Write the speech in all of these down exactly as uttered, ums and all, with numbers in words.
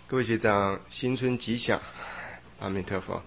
各位学长，新春吉祥，阿弥陀佛。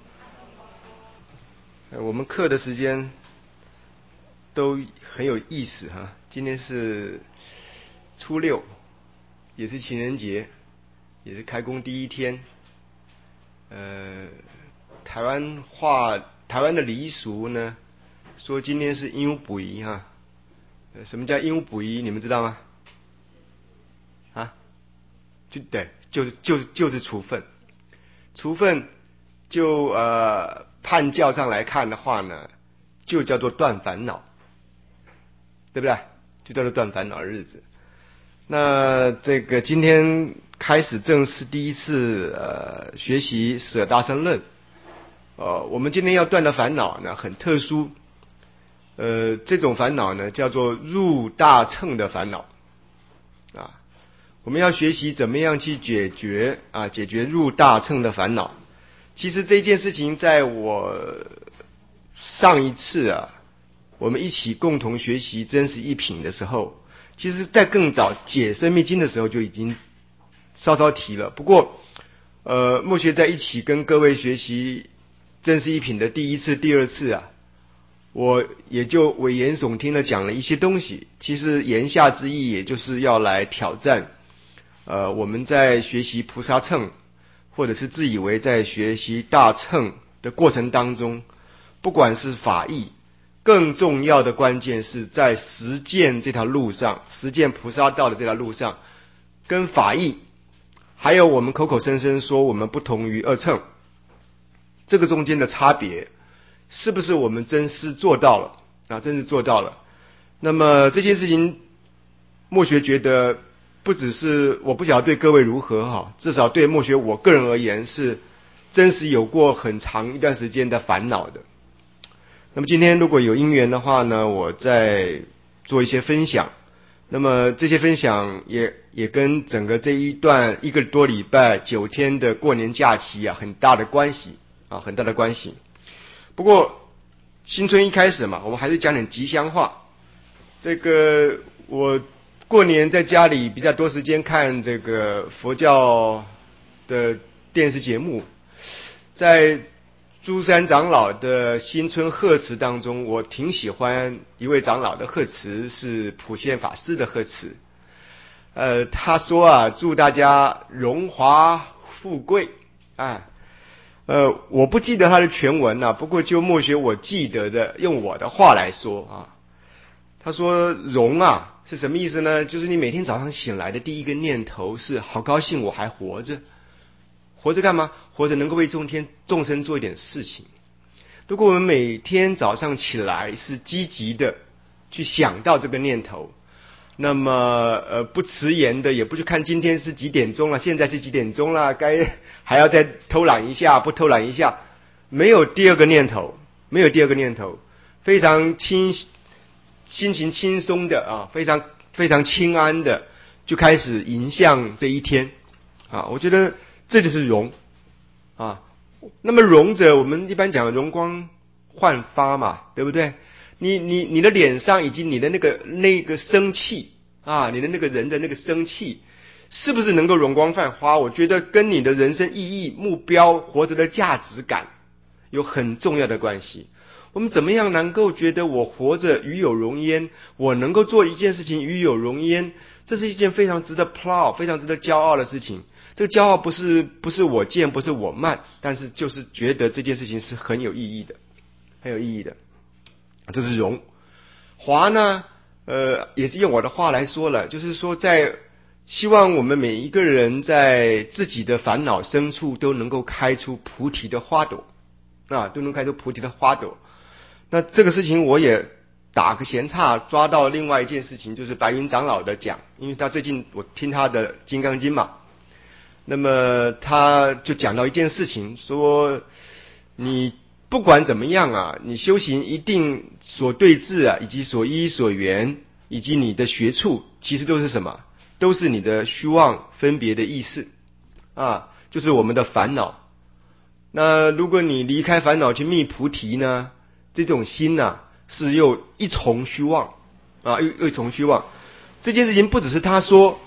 我们课的时间都很有意思哈。今天是初六，也是情人节，也是开工第一天。呃，台湾话，台湾的礼俗呢，说今天是阴补仪哈。呃，什么叫阴补仪？你们知道吗？啊？就对，就是就是就是处分。处分就呃判教上来看的话呢，就叫做断烦恼，对不对？就叫做断烦恼的日子。那这个今天开始正式第一次呃学习舍大乘论，呃，我们今天要断的烦恼呢很特殊，呃，这种烦恼呢叫做入大乘的烦恼啊。我们要学习怎么样去解决啊，解决入大乘的烦恼。其实这件事情，在我上一次啊，我们一起共同学习真实一品的时候，其实在更早解生密经的时候就已经稍稍提了。不过，呃，默学在一起跟各位学习真实一品的第一次、第二次啊，我也就危言耸听的讲了一些东西。其实言下之意，也就是要来挑战。呃，我们在学习菩萨乘，或者是自以为在学习大乘的过程当中，不管是法义，更重要的关键是在实践这条路上，实践菩萨道的这条路上，跟法义，还有我们口口声声说我们不同于二乘，这个中间的差别，是不是我们真是做到了啊？真是做到了。那么这些事情，默学觉得。不只是我不晓得对各位如何哈，至少对默学我个人而言是真实有过很长一段时间的烦恼的。那么今天如果有因缘的话呢，我再做一些分享。那么这些分享也也跟整个这一段一个多礼拜九天的过年假期啊很大的关系啊，很大的关系。不过新春一开始嘛，我们还是讲点吉祥话。这个我。过年在家里比较多时间看这个佛教的电视节目，在诸山长老的新春贺词当中，我挺喜欢一位长老的贺词，是普贤法师的贺词。呃，他说啊，祝大家荣华富贵啊。呃，我不记得他的全文啊，不过就默学我记得的，用我的话来说啊。他说荣啊是什么意思呢？就是你每天早上醒来的第一个念头是好高兴我还活着。活着干嘛？活着能够为众天众生做一点事情。如果我们每天早上起来是积极的去想到这个念头，那么呃不迟延的，也不去看今天是几点钟了，现在是几点钟了，该还要再偷懒一下，不偷懒一下，没有第二个念头，没有第二个念头，非常清心情轻松的啊，非常非常清安的，就开始迎向这一天啊。我觉得这就是荣啊。那么荣者，我们一般讲容光焕发嘛，对不对？你你你的脸上以及你的那个那个生气啊，你的那个人的那个生气，是不是能够容光焕发？我觉得跟你的人生意义、目标、活着的价值感有很重要的关系。我们怎么样能够觉得我活着与有荣焉？我能够做一件事情与有荣焉，这是一件非常值得 proud、非常值得骄傲的事情。这个骄傲不是不是我贱，不是我慢，但是就是觉得这件事情是很有意义的，很有意义的。这是荣。华呢，呃，也是用我的话来说了，就是说在希望我们每一个人在自己的烦恼深处都能够开出菩提的花朵啊，都能开出菩提的花朵。那这个事情我也打个闲岔，抓到另外一件事情，就是白云长老的讲，因为他最近我听他的《金刚经》嘛，那么他就讲到一件事情，说你不管怎么样啊，你修行一定所对治啊，以及所依所缘，以及你的学处，其实都是什么？都是你的虚妄分别的意识啊，就是我们的烦恼。那如果你离开烦恼去觅菩提呢？这种心呢、啊，是又一重虚妄啊，又又一重虚妄。这件事情不只是他说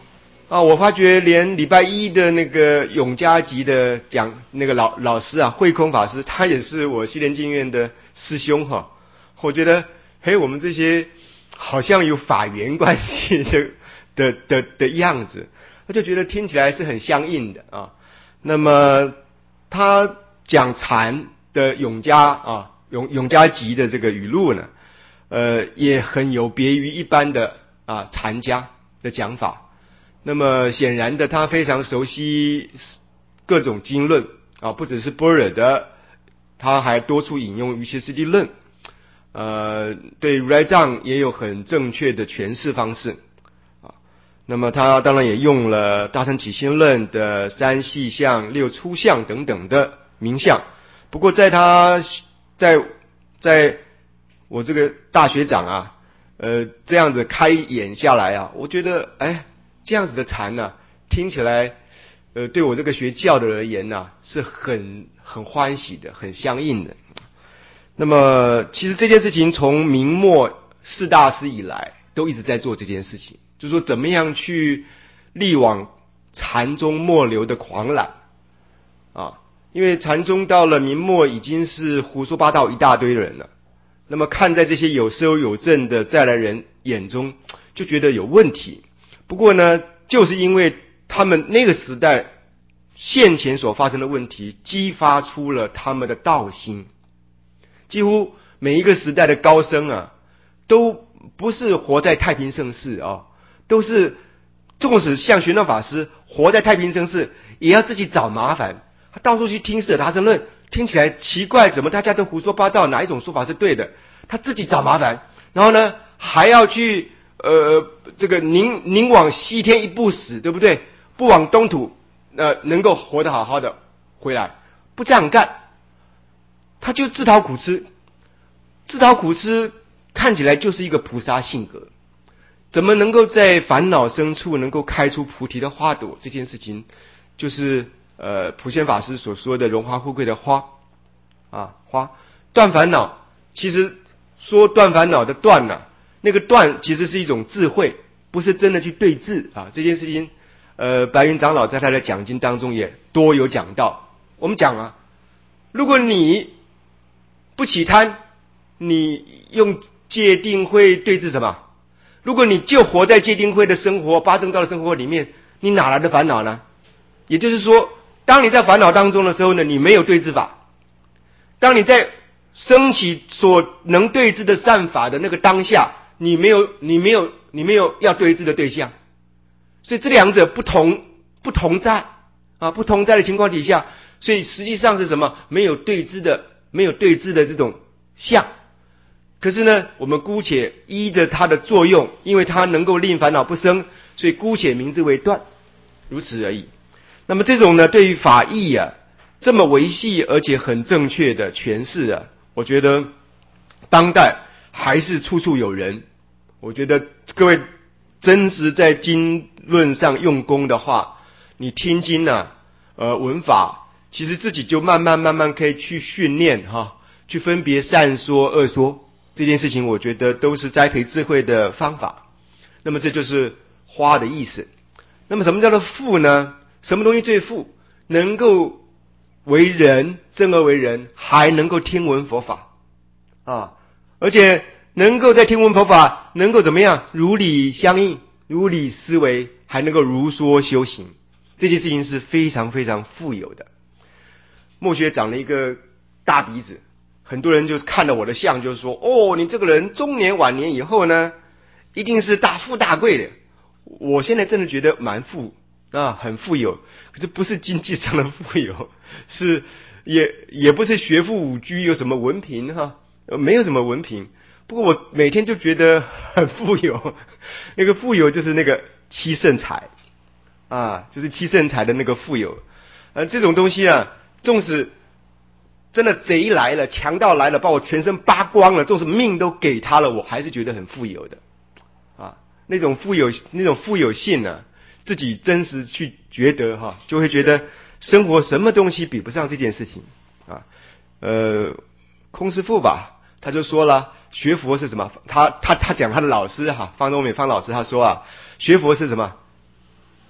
啊，我发觉连礼拜一的那个永嘉集的讲那个老老师啊，慧空法师，他也是我西莲净院的师兄哈。我觉得，嘿，我们这些好像有法缘关系的的的的样子，他就觉得听起来是很相应的啊。那么他讲禅的永嘉啊，永永嘉集的这个语录呢，呃，也很有别于一般的啊禅家的讲法。那么显然的，他非常熟悉各种经论啊，不只是般若的，他还多处引用瑜伽师地论，呃，对如来藏也有很正确的诠释方式啊。那么他当然也用了大乘起心论的三细相、六粗相等等的名相。不过在他在在我这个大学长啊，呃，这样子开演下来啊，我觉得哎。这样子的禅呢、啊，听起来，呃，对我这个学教的而言呢、啊，是很很欢喜的，很相应的。那么，其实这件事情从明末四大师以来，都一直在做这件事情，就是说怎么样去力挽禅宗末流的狂澜啊。因为禅宗到了明末已经是胡说八道一大堆人了，那么看在这些有收有证的再来人眼中，就觉得有问题。不过呢，就是因为他们那个时代现前所发生的问题，激发出了他们的道心。几乎每一个时代的高僧啊，都不是活在太平盛世啊，都是纵使像玄奘法师活在太平盛世，也要自己找麻烦。他到处去听舍达生论，听起来奇怪，怎么大家都胡说八道，哪一种说法是对的？他自己找麻烦，然后呢，还要去。呃，这个宁宁往西天一步死，对不对？不往东土，呃，能够活得好好的回来，不这样干，他就自讨苦吃。自讨苦吃看起来就是一个菩萨性格，怎么能够在烦恼深处能够开出菩提的花朵？这件事情，就是呃普贤法师所说的荣华富贵的花啊，花断烦恼。其实说断烦恼的断呢、啊。那个断其实是一种智慧，不是真的去对治啊。这件事情，呃，白云长老在他的讲经当中也多有讲到。我们讲啊，如果你不起贪，你用戒定慧对治什么？如果你就活在戒定慧的生活、八正道的生活里面，你哪来的烦恼呢？也就是说，当你在烦恼当中的时候呢，你没有对治法；当你在升起所能对治的善法的那个当下，你没有，你没有，你没有要对治的对象，所以这两者不同，不同在啊，不同在的情况底下，所以实际上是什么？没有对治的，没有对治的这种相。可是呢，我们姑且依着它的作用，因为它能够令烦恼不生，所以姑且名之为断，如此而已。那么这种呢，对于法义啊，这么维系而且很正确的诠释啊，我觉得当代还是处处有人。我觉得各位真实在经论上用功的话，你听经啊，呃，闻法，其实自己就慢慢慢慢可以去训练哈，去分别善说恶说，这件事情我觉得都是栽培智慧的方法。那么这就是花的意思。那么什么叫做富呢？什么东西最富？能够为人，生而为人，还能够听闻佛法啊，而且能够在听闻佛法，能够怎么样？如理相应，如理思维，还能够如说修行，这件事情是非常非常富有的。墨学长了一个大鼻子，很多人就看了我的相，就是说，哦，你这个人中年晚年以后呢，一定是大富大贵的。我现在真的觉得蛮富啊，很富有，可是不是经济上的富有，是也也不是学富五车，有什么文凭哈、啊，没有什么文凭。不过我每天就觉得很富有，那个富有就是那个七圣财啊，就是七圣财的那个富有。呃，这种东西啊，纵使真的贼来了，强盗来了，把我全身扒光了，纵使命都给他了，我还是觉得很富有的啊。那种富有，那种富有性呢、啊，自己真实去觉得哈、啊，就会觉得生活什么东西比不上这件事情啊。呃，空师父吧，他就说了。学佛是什么？他他他讲他的老师哈，方东美方老师他说啊，学佛是什么？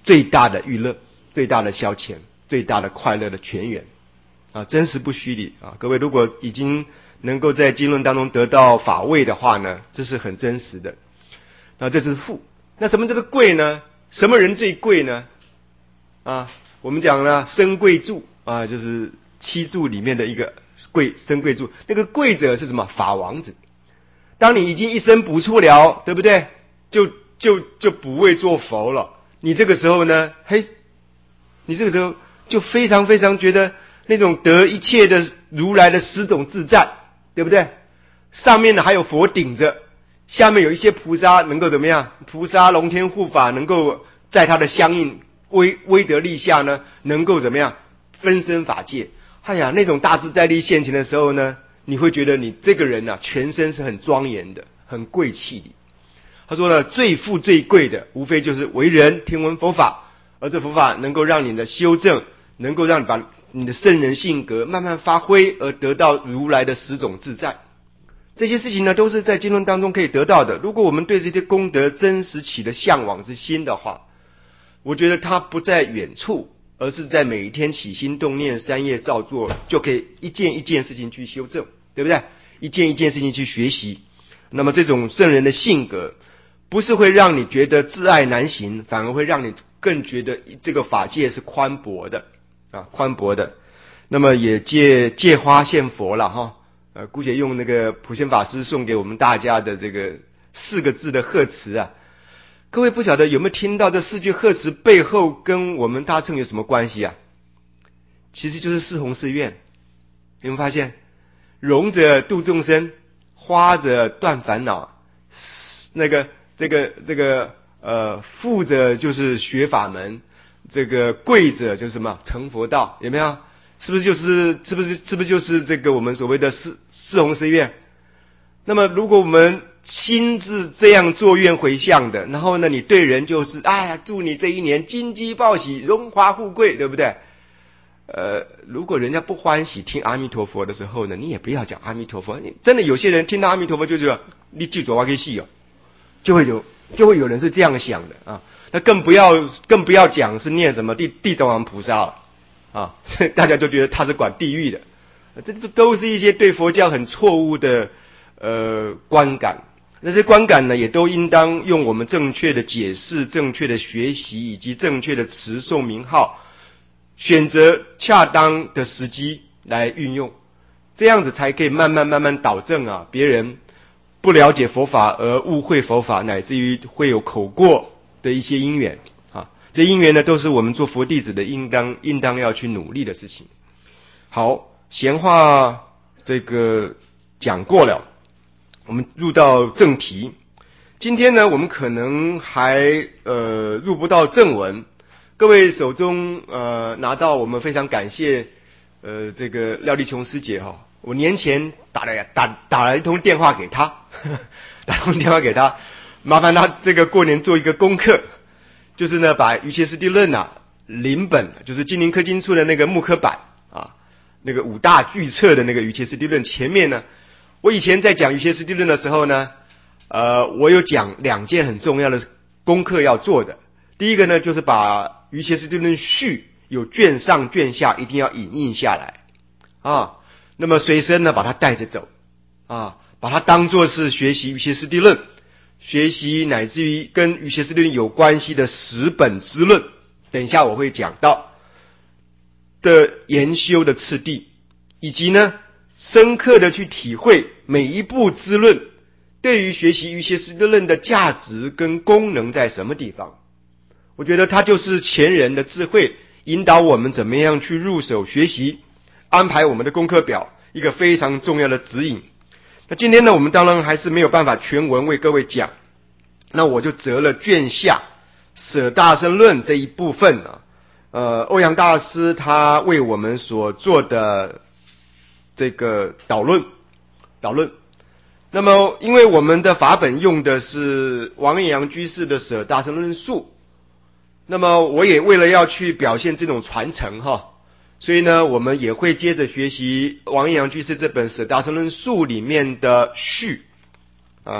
最大的娱乐、最大的消遣、最大的快乐的泉源啊，真实不虚礼啊！各位如果已经能够在经论当中得到法味的话呢，这是很真实的。那这是富。那什么叫做贵呢？什么人最贵呢？啊，我们讲了身贵柱啊，就是七柱里面的一个贵，身贵柱。那个贵者是什么？法王子。当你已经一生补处了，对不对？就就就补位做佛了。你这个时候呢，嘿，你这个时候就非常非常觉得那种得一切的如来的十种自在，对不对？上面呢还有佛顶着，下面有一些菩萨能够怎么样？菩萨龙天护法能够在他的相应威威德力下呢，能够怎么样分身法界？哎呀，那种大自在力现前的时候呢，你会觉得你这个人啊，全身是很庄严的，很贵气的。他说呢，最富最贵的，无非就是为人听闻佛法，而这佛法能够让你的修正，能够让你把你的圣人性格慢慢发挥，而得到如来的十种自在。这些事情呢，都是在经论当中可以得到的。如果我们对这些功德真实起了向往之心的话，我觉得它不在远处，而是在每一天起心动念、三业造作，就可以一件一件事情去修正，对不对？一件一件事情去学习。那么这种圣人的性格，不是会让你觉得自爱难行，反而会让你更觉得这个法界是宽博的啊，宽博的。那么也借借花献佛了哈，呃，姑且用那个普贤法师送给我们大家的这个四个字的贺词啊。各位不晓得有没有听到这四句贺词背后跟我们大乘有什么关系啊？其实就是四弘誓愿。你们发现，荣者度众生，花者断烦恼，那个这个这个呃富者就是学法门，这个贵者就是什么成佛道，有没有？是不是就是是不是是不是就是这个我们所谓的四四弘誓愿？那么如果我们心智这样做愿回向的，然后呢，你对人就是哎呀，祝你这一年金鸡报喜，荣华富贵，对不对？呃，如果人家不欢喜听阿弥陀佛的时候呢，你也不要讲阿弥陀佛。真的有些人听到阿弥陀佛就觉得你记住我可以戏哦，就会有就会有人是这样想的啊。那更不要更不要讲是念什么地地藏王菩萨了啊，大家就觉得他是管地狱的，这都是一些对佛教很错误的呃观感。那些观感呢，也都应当用我们正确的解释、正确的学习以及正确的持诵名号，选择恰当的时机来运用，这样子才可以慢慢慢慢导正啊，别人不了解佛法而误会佛法，乃至于会有口过的一些因缘啊，这因缘呢，都是我们做佛弟子的应当应当要去努力的事情。好，闲话这个讲过了。我们入到正题，今天呢，我们可能还呃入不到正文。各位手中呃拿到我们非常感谢呃这个廖丽琼师姐哈，我年前打了打打了一通电话给她，呵呵打了一通电话给她，麻烦她这个过年做一个功课，就是呢把《瑜伽师地论》啊临本，就是金陵科经处的那个木刻版啊，那个五大巨册的那个《瑜伽师地论》前面呢。我以前在讲瑜伽师地论的时候呢，呃，我有讲两件很重要的功课要做的。第一个呢，就是把瑜伽师地论序有卷上卷下一定要影印下来啊。那么随身呢把它带着走啊，把它当作是学习瑜伽师地论，学习乃至于跟瑜伽师地论有关系的十本之论，等一下我会讲到的研修的次第，以及呢深刻的去体会每一部之论对于学习瑜伽师地论的价值跟功能在什么地方。我觉得它就是前人的智慧引导我们怎么样去入手学习，安排我们的功课表一个非常重要的指引。那今天呢，我们当然还是没有办法全文为各位讲，那我就择了卷下舍大乘论这一部分啊，呃，欧阳大师他为我们所做的这个导论，导论。那么，因为我们的法本用的是王阳居士的《舍大乘论述》，那么我也为了要去表现这种传承哈，所以呢，我们也会接着学习王阳居士这本《舍大乘论述》里面的序啊。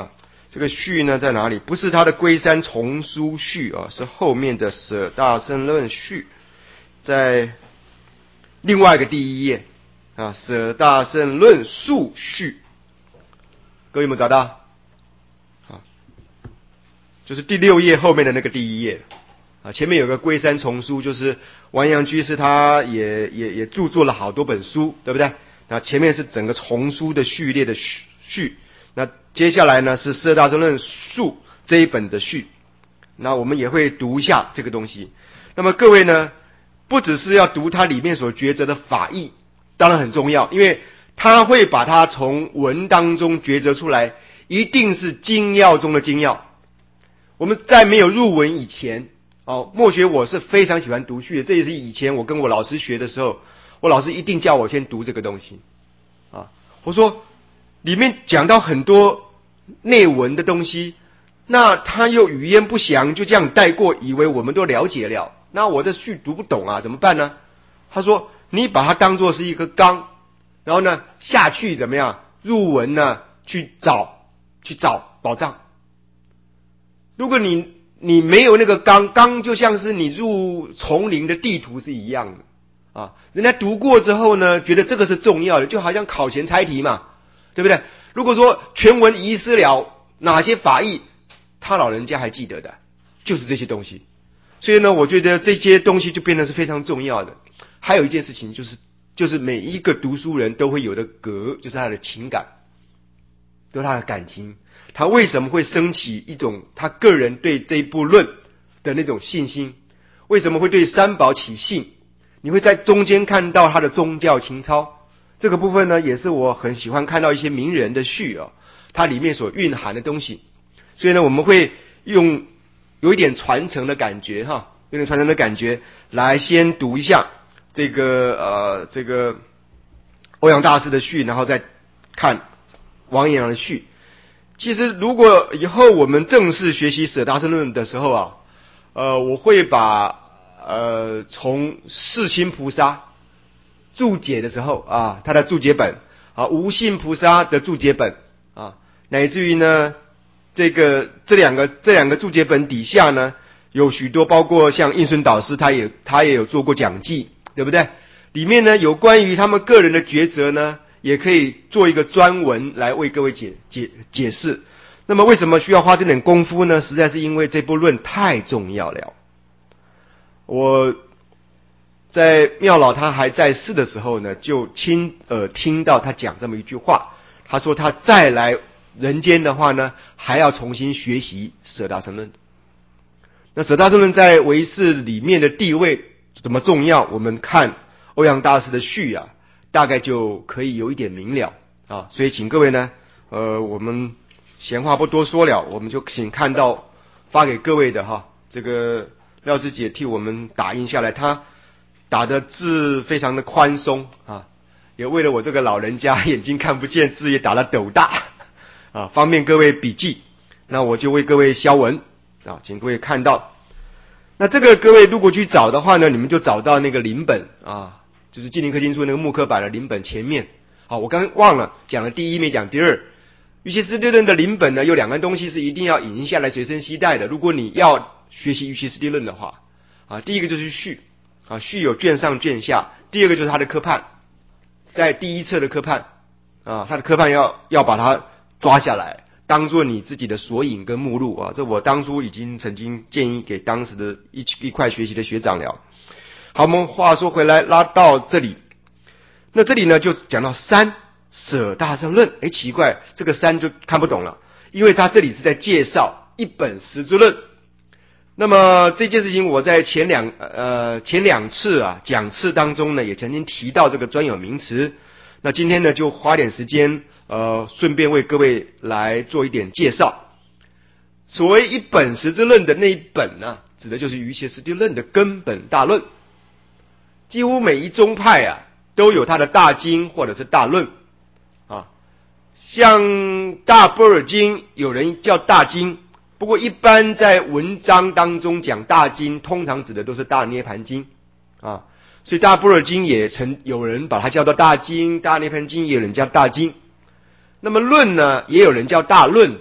这个序呢在哪里？不是他的龟山丛书序啊，是后面的舍大乘论序，在另外一个第一页啊，舍大乘论述序，各位有没有找到？啊，就是第六页后面的那个第一页啊，前面有个龟山丛书，就是完颜居士他也也也著作了好多本书，对不对？那前面是整个丛书的序列的序。序那接下来呢是舍大乘论述这一本的序，那我们也会读一下这个东西。那么各位呢，不只是要读它里面所抉择的法义，当然很重要，因为他会把它从文当中抉择出来，一定是精要中的精要。我们在没有入文以前，哦，默学我是非常喜欢读序的，这也是以前我跟我老师学的时候，我老师一定叫我先读这个东西啊。我说里面讲到很多内文的东西，那他又语焉不详，就这样带过，以为我们都了解了。那我的序读不懂啊，怎么办呢？他说你把它当作是一个纲，然后呢下去怎么样入文呢去找去找宝藏。如果你你没有那个纲，纲就像是你入丛林的地图是一样的啊。人家读过之后呢，觉得这个是重要的，就好像考前猜题嘛，对不对？如果说全文遗失了哪些法义，他老人家还记得的，就是这些东西。所以呢，我觉得这些东西就变得是非常重要的。还有一件事情就是，就是每一个读书人都会有的格，就是他的情感，就是他的感情。他为什么会升起一种他个人对这一部论的那种信心？为什么会对三宝起信？你会在中间看到他的宗教情操。这个部分呢，也是我很喜欢看到一些名人的序啊，它里面所蕴含的东西。所以呢，我们会用有一点传承的感觉哈，有点传承的感觉来先读一下这个呃这个欧阳大师的序，然后再看王阳的序。其实如果以后我们正式学习舍大乘论的时候啊，呃，我会把呃从世亲菩萨注解的时候啊，他的注解本啊，无性菩萨的注解本啊，乃至于呢，这个这两个这两个注解本底下呢，有许多包括像印顺导师，他也他也有做过讲记，对不对？里面呢有关于他们个人的抉择呢，也可以做一个专文来为各位解解解释。那么为什么需要花这点功夫呢？实在是因为这部论太重要了。我在妙老他还在世的时候呢，就亲耳听到他讲这么一句话，他说他再来人间的话呢，还要重新学习舍大乘论。那舍大乘论在唯识里面的地位怎么重要，我们看欧阳大师的序啊，大概就可以有一点明了啊。所以请各位呢，呃，我们闲话不多说了，我们就请看到发给各位的哈，这个廖师姐替我们打印下来，他打的字非常的宽松啊，也为了我这个老人家眼睛看不见，字也打了斗大啊，方便各位笔记。那我就为各位消文啊，请各位看到。那这个各位如果去找的话呢，你们就找到那个临本啊，就是《金陵刻经注》那个木刻版的临本前面。好，我刚刚忘了讲了第一没讲第二。瑜伽师地论的临本呢，有两个东西是一定要引下来随身携带的。如果你要学习瑜伽师地论的话啊，第一个就是序啊，序有卷上卷下。第二个就是它的科判，在第一册的科判啊，它的科判要要把它抓下来，当做你自己的索引跟目录啊。这我当初已经曾经建议给当时的一一块学习的学长了。好，我们话说回来，拉到这里，那这里呢就讲到三舍大乘论。哎，奇怪，这个三就看不懂了，因为他这里是在介绍一本实之论。那么这件事情我在前两呃前两次啊讲次当中呢，也曾经提到这个专有名词。那今天呢就花点时间呃顺便为各位来做一点介绍。所谓一本实之论的那一本呢，指的就是瑜伽师地论的根本大论。几乎每一宗派啊都有它的大经或者是大论啊，像大般若经有人叫大经，不过一般在文章当中讲大经，通常指的都是大涅盘经啊，所以大般若经也曾有人把它叫做大经，大涅盘经也有人叫大经。那么论呢，也有人叫大论的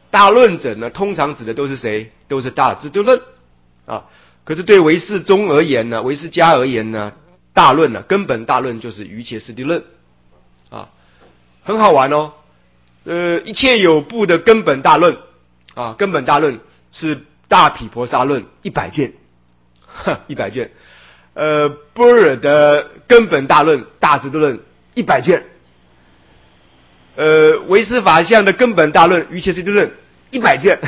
大论者呢，通常指的都是谁？都是大智度论啊。可是对唯识宗而言呢，唯识家而言呢，大论呢，根本大论就是瑜伽师地论啊，很好玩哦。呃，一切有部的根本大论啊，根本大论是大毗婆沙论一百卷，一百卷。呃，般若的根本大论大智度论一百卷。呃，唯识法相的根本大论瑜伽师地论一百卷。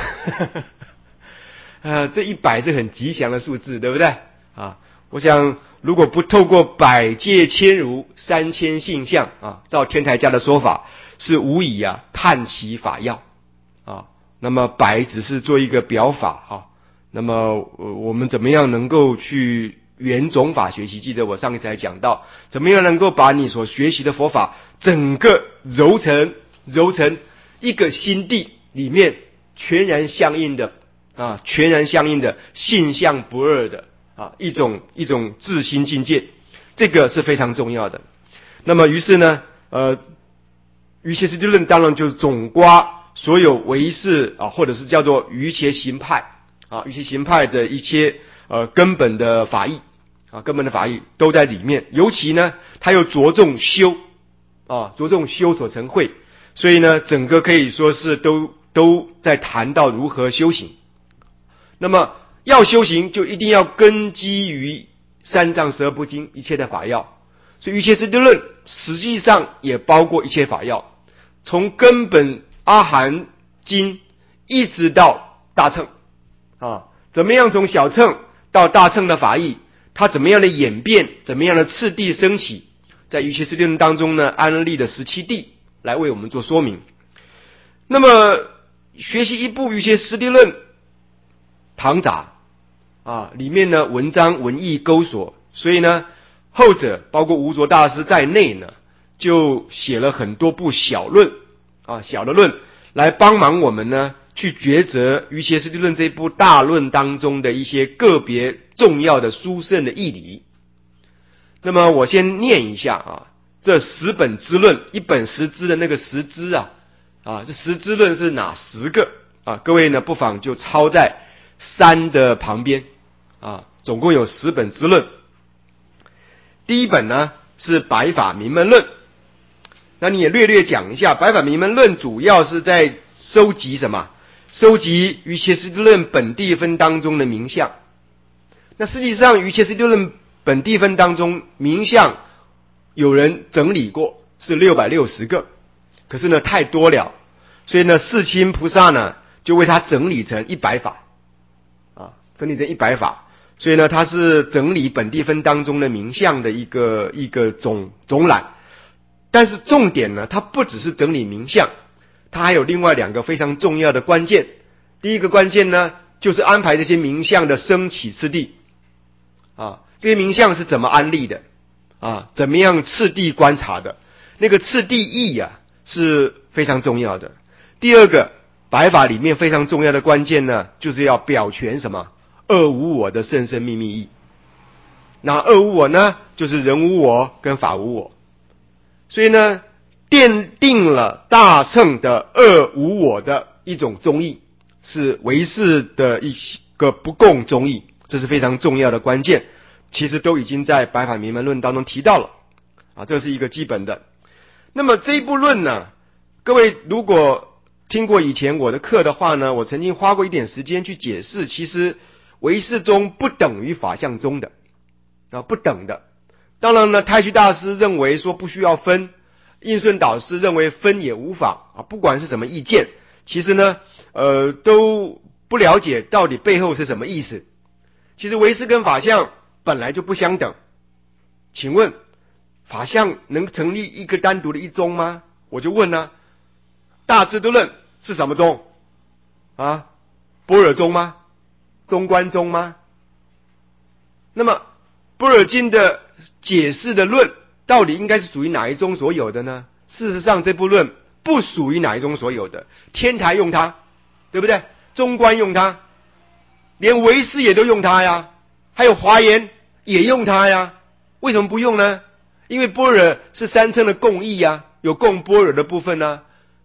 呃，这一百是很吉祥的数字，对不对？啊，我想如果不透过百界千如三千性相啊，照天台家的说法，是无以啊探其法要啊。那么百只是做一个表法哈、啊。那么、呃、我们怎么样能够去圆总法学习？记得我上一次还讲到，怎么样能够把你所学习的佛法整个揉成揉成一个心地里面全然相应的啊，全然相应的性相不二的啊一种一种自心境界，这个是非常重要的。那么于是呢，呃，瑜伽师地论当然就是总括所有唯识啊，或者是叫做瑜伽行派啊，瑜伽行派的一些呃根本的法义啊，根本的法义都在里面。尤其呢，它又着重修啊，着重修所成慧，所以呢，整个可以说是都都在谈到如何修行。那么要修行，就一定要根基于三藏十二部经一切的法要，所以瑜伽师地论实际上也包括一切法要，从根本阿含经一直到大乘啊，怎么样从小乘到大乘的法义，它怎么样的演变，怎么样的次第升起，在瑜伽师地论当中呢，安立了十七地来为我们做说明。那么学习一部瑜伽师地论唐杂啊，里面呢文章文义勾索，所以呢后者包括无着大师在内呢，就写了很多部小论啊，小的论来帮忙我们呢去抉择瑜伽师地论这部大论当中的一些个别重要的殊胜的义理。那么我先念一下啊，这十本支论，一本十支的那个十支啊，啊，这十支论是哪十个啊？各位呢不妨就抄在三的旁边啊，总共有十本支论。第一本呢是白法明门论，那你也略略讲一下，白法明门论主要是在收集什么？收集瑜伽师地论本地分当中的名相。那实际上瑜伽师地论本地分当中名相有人整理过是六百六十个，可是呢太多了，所以呢世亲菩萨呢就为他整理成一百法啊，整理成一百法，所以呢他是整理本地分当中的名相的一个一个总总览。但是重点呢，它不只是整理名相，它还有另外两个非常重要的关键。第一个关键呢，就是安排这些名相的升起次第啊，这些名相是怎么安立的啊，怎么样次第观察的，那个次第义啊是非常重要的。第二个白法里面非常重要的关键呢，就是要表全什么二无我的甚深秘密义。那二无我呢，就是人无我跟法无我。所以呢，奠定了大乘的二无我的一种宗义，是唯识的一个不共宗义，这是非常重要的关键。其实都已经在白法明门论当中提到了啊，这是一个基本的。那么这一部论呢，各位如果听过以前我的课的话呢，我曾经花过一点时间去解释，其实唯识宗不等于法相宗的啊，不等的。当然呢，太虚大师认为说不需要分，印顺导师认为分也无妨啊，不管是什么意见，其实呢，呃，都不了解到底背后是什么意思。其实唯识跟法相本来就不相等，请问法相能成立一个单独的一宗吗？我就问呢、啊，大智度论是什么宗啊？般若宗吗？中观宗吗？那么般若经的解释的论到底应该是属于哪一宗所有的呢？事实上这部论不属于哪一宗所有的，天台用它，对不对？中观用它，连唯识也都用它呀，还有华严也用它呀，为什么不用呢？因为般若是三乘的共义呀，有共般若的部分呢，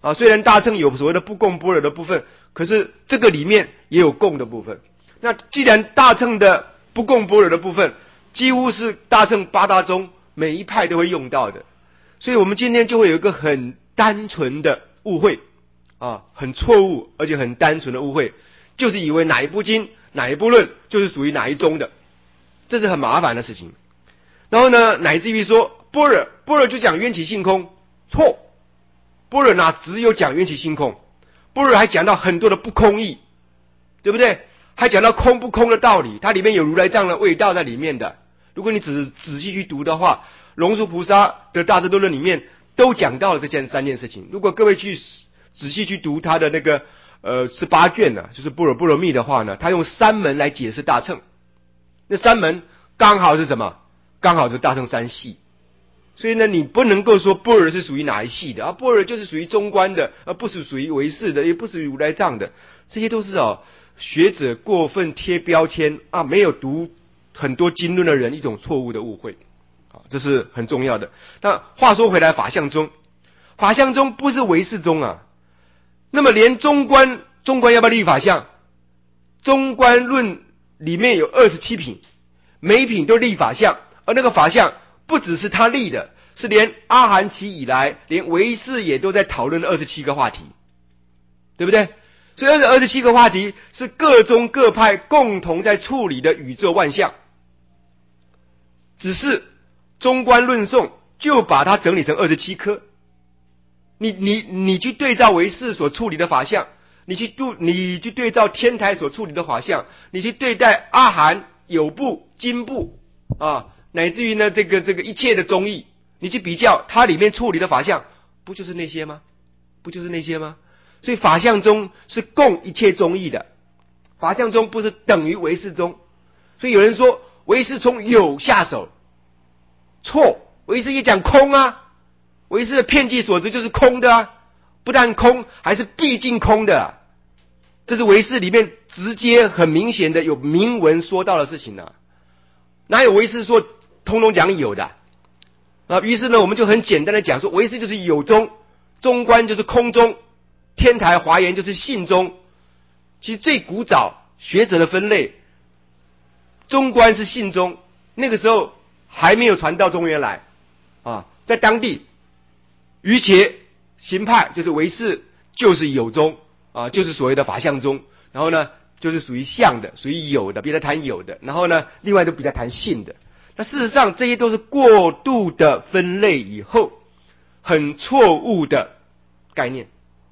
啊，虽然大乘有所谓的不共般若的部分，可是这个里面也有共的部分。那既然大乘的不共般若的部分几乎是大乘八大宗每一派都会用到的，所以我们今天就会有一个很单纯的误会啊，很错误而且很单纯的误会，就是以为哪一部经哪一部论就是属于哪一宗的，这是很麻烦的事情。然后呢，乃至于说般若般若就讲缘起性空，错，般若哪只有讲缘起性空，般若还讲到很多的不空义，对不对？还讲到空不空的道理，它里面有如来藏的味道在里面的。如果你仔仔细去读的话，龙树菩萨的大智度论里面都讲到了这件三件事情。如果各位去仔细去读他的那个呃十八卷呢、啊，就是般若波罗蜜的话呢，他用三门来解释大乘。那三门刚好是什么？刚好是大乘三系。所以呢，你不能够说般若是属于哪一系的啊，般若就是属于中观的，而不是属于唯识的，也不属于如来藏的，这些都是哦学者过分贴标签啊，没有读很多经论的人一种错误的误会，啊，这是很重要的。那话说回来，法相宗，法相宗不是唯识宗啊，那么连中观，中观要不要立法相？中观论里面有二十七品，每一品都立法相，而那个法相不只是他立的，是连阿含期以来，连唯识也都在讨论二十七个话题，对不对？所以这二十七个话题是各宗各派共同在处理的宇宙万象，只是中观论颂就把它整理成二十七科。你你你去对照唯识所处理的法相，你去度你去对照天台所处理的法相，你去对待阿含、有部、经部啊，乃至于呢这个这个一切的宗义，你去比较它里面处理的法相，不就是那些吗？不就是那些吗？所以法相宗是共一切宗义的，法相宗不是等于唯识宗。所以有人说唯识从有下手，错，唯识也讲空啊，唯识的遍计所执就是空的啊，不但空还是毕竟空的啊，这是唯识里面直接很明显的有明文说到的事情啊，哪有唯识说通通讲有的啊？于是呢，我们就很简单的讲说，唯识就是有宗，中观就是空宗，天台华严就是性宗。其实最古早学者的分类，中观是性宗，那个时候还没有传到中原来啊，在当地瑜伽行派就是唯识就是有宗啊，就是所谓的法相宗，然后呢就是属于相的，属于有的，比较谈有的，然后呢另外都比较谈性的。那事实上这些都是过度的分类以后很错误的概念。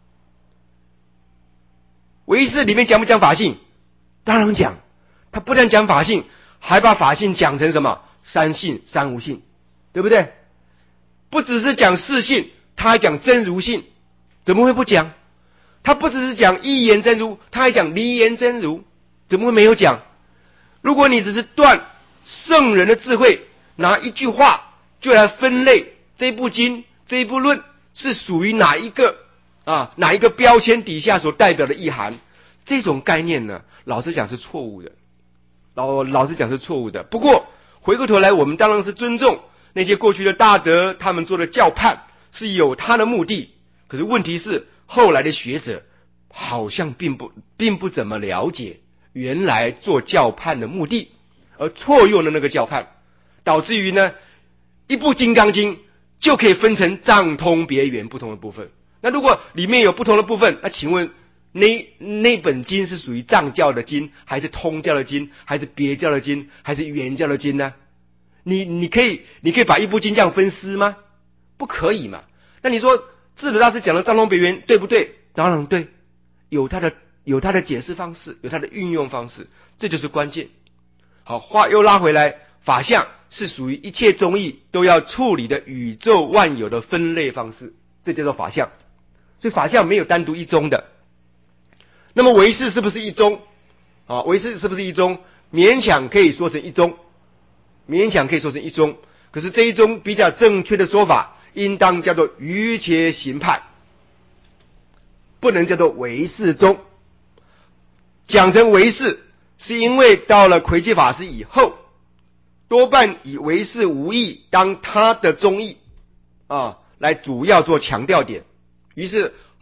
唯识里面讲不讲法性？当然讲，他不但讲法性，还把法性讲成什么三性三无性，对不对？不只是讲四性，他还讲真如性，怎么会不讲？他不只是讲一言真如，他还讲离言真如，怎么会没有讲？如果你只是断圣人的智慧，拿一句话就来分类这部经这一部论是属于哪一个啊哪一个标签底下所代表的意涵，这种概念呢，老实讲是错误的，老老实讲是错误的。不过回过头来，我们当然是尊重那些过去的大德，他们做的教判是有他的目的。可是问题是，后来的学者好像并不并不怎么了解原来做教判的目的，而错用了那个教判，导致于呢，一部《金刚经》就可以分成藏通别圆不同的部分。那如果里面有不同的部分，那请问那那本经是属于藏教的经，还是通教的经，还是别教的经，还是原教的经呢？你你可以你可以把一部经这样分尸吗？不可以嘛。那你说智者大师讲的藏通别圆对不对？当然对，有他的有他的解释方式，有他的运用方式，这就是关键。好，话又拉回来，法相是属于一切宗义都要处理的宇宙万有的分类方式，这叫做法相。所以法相没有单独一宗的。那么唯识是不是一宗啊？唯识是不是一宗？勉强可以说成一宗，勉强可以说成一宗。可是这一宗比较正确的说法，应当叫做瑜伽行派，不能叫做唯识宗。讲成唯识，是因为到了魁基法师以后，多半以唯识无义当他的宗义啊，来主要做强调点。于是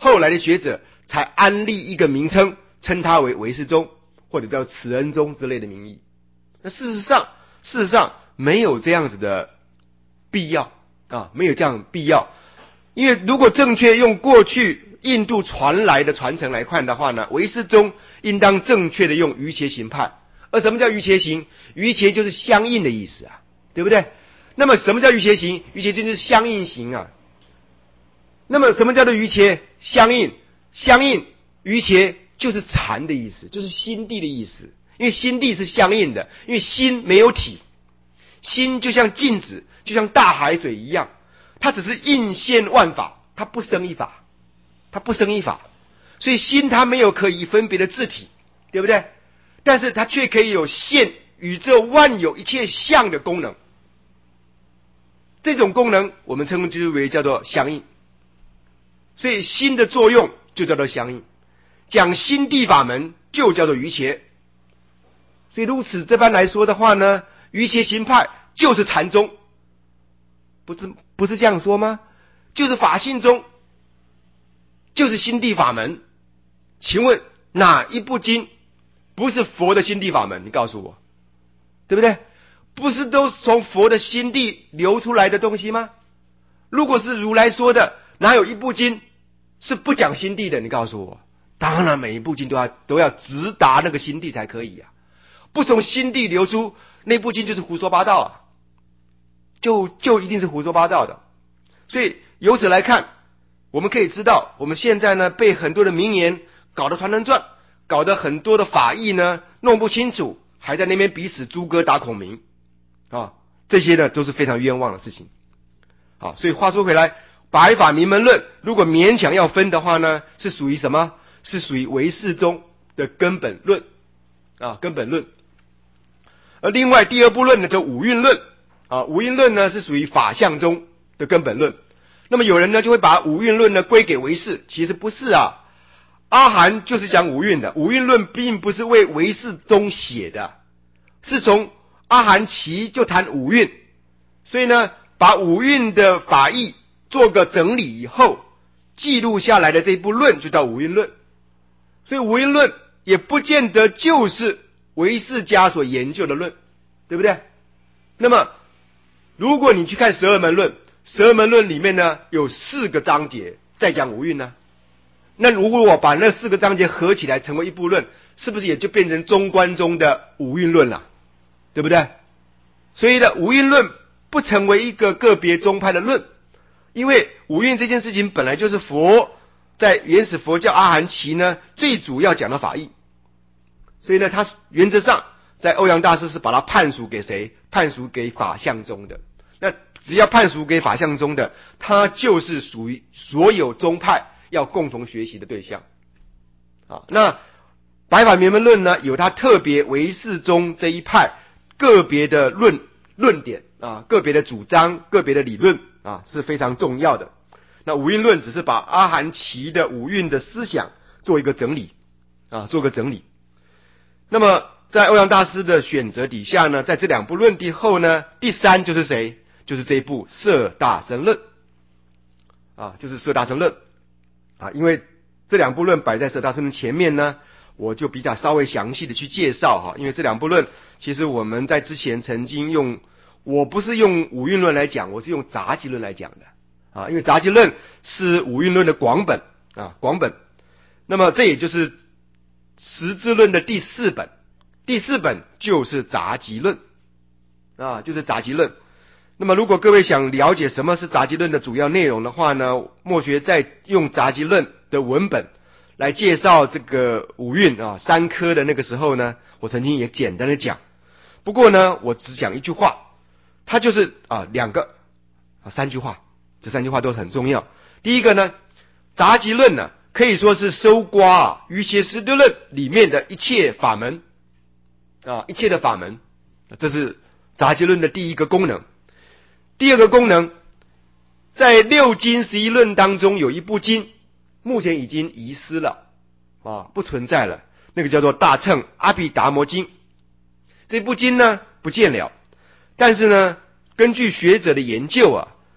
后来的学者才安立一个名称，称它为唯识宗或者叫慈恩宗之类的名义。那事实上，事实上没有这样子的必要啊，没有这样的必要。因为如果正确用过去印度传来的传承来看的话呢，唯识宗应当正确的用瑜伽行派。而什么叫瑜伽行？瑜伽就是相应的意思啊，对不对？那么什么叫瑜伽行？瑜伽就是相应行啊。那么什么叫做瑜伽相应？相应瑜伽就是禅的意思，就是心地的意思。因为心地是相应的，因为心没有体，心就像镜子，就像大海水一样，它只是应现万法，它不生一法，它不生一法。所以心它没有可以分别的自体，对不对？但是它却可以有现宇宙万有一切相的功能。这种功能我们称之为叫做相应。所以心的作用就叫做相应，讲心地法门就叫做瑜伽。所以如此这般来说的话呢，瑜伽行派就是禅宗，不是不是这样说吗？就是法性宗，就是心地法门。请问哪一部经不是佛的心地法门？你告诉我，对不对？不是都是从佛的心地流出来的东西吗？如果是如来说的，哪有一部经是不讲心地的？你告诉我。当然每一部经都要都要直达那个心地才可以啊，不从心地流出，那部经就是胡说八道啊，就就一定是胡说八道的。所以由此来看，我们可以知道，我们现在呢被很多的名言搞得团团转，搞得很多的法义呢弄不清楚，还在那边彼此诸葛打孔明啊，这些呢都是非常冤枉的事情。好，所以话说回来，白法名门论如果勉强要分的话呢，是属于什么？是属于唯识宗的根本论啊，根本论。而另外第二部论呢叫五蕴论啊，五蕴论呢是属于法相宗的根本论。那么有人呢就会把五蕴论呢归给唯识，其实不是啊。阿含就是讲五蕴的，五蕴论并不是为唯识宗写的，是从阿含期就谈五蕴，所以呢把五蕴的法义做个整理以后，记录下来的这部论就叫五蕴论。所以五蕴论也不见得就是唯识家所研究的论，对不对？那么如果你去看十二门论，十二门论里面呢有四个章节在讲五蕴呢，那如果我把那四个章节合起来成为一部论，是不是也就变成中观中的五蕴论了？对不对？所以呢五蕴论不成为一个个别宗派的论，因为五蕴这件事情本来就是佛在原始佛教阿含期呢最主要讲的法义，所以呢他原则上在欧阳大师是把它判属给谁？判属给法相宗的。那只要判属给法相宗的，它就是属于所有宗派要共同学习的对象啊。那白法名门论呢有它特别唯识宗这一派个别的论论点啊，个别的主张，个别的理论啊，是非常重要的。那五蕴论只是把阿含期的五蕴的思想做一个整理啊，做个整理。那么在欧阳大师的选择底下呢，在这两部论地后呢，第三就是谁？就是这一部摄大乘论啊，就是摄大乘论啊。因为这两部论摆在摄大乘论前面呢，我就比较稍微详细的去介绍哈。因为这两部论其实我们在之前曾经用，我不是用五蕴论来讲，我是用杂集论来讲的啊。因为杂集论是五蕴论的广本啊，广本。那么这也就是十字论的第四本，第四本就是杂集论啊，就是杂集论。那么如果各位想了解什么是杂集论的主要内容的话呢，墨学在用杂集论的文本来介绍这个五蕴啊三科的那个时候呢，我曾经也简单的讲。不过呢，我只讲一句话，它就是啊两个啊三句话，这三句话都很重要。第一个呢，杂集论呢可以说是搜刮啊瑜伽师地论里面的一切法门啊，一切的法门，这是杂集论的第一个功能。第二个功能，在六经十一论当中有一部经目前已经遗失了啊，不存在了，那个叫做大乘阿毗达摩经。这部经呢不见了，但是呢根据学者的研究啊，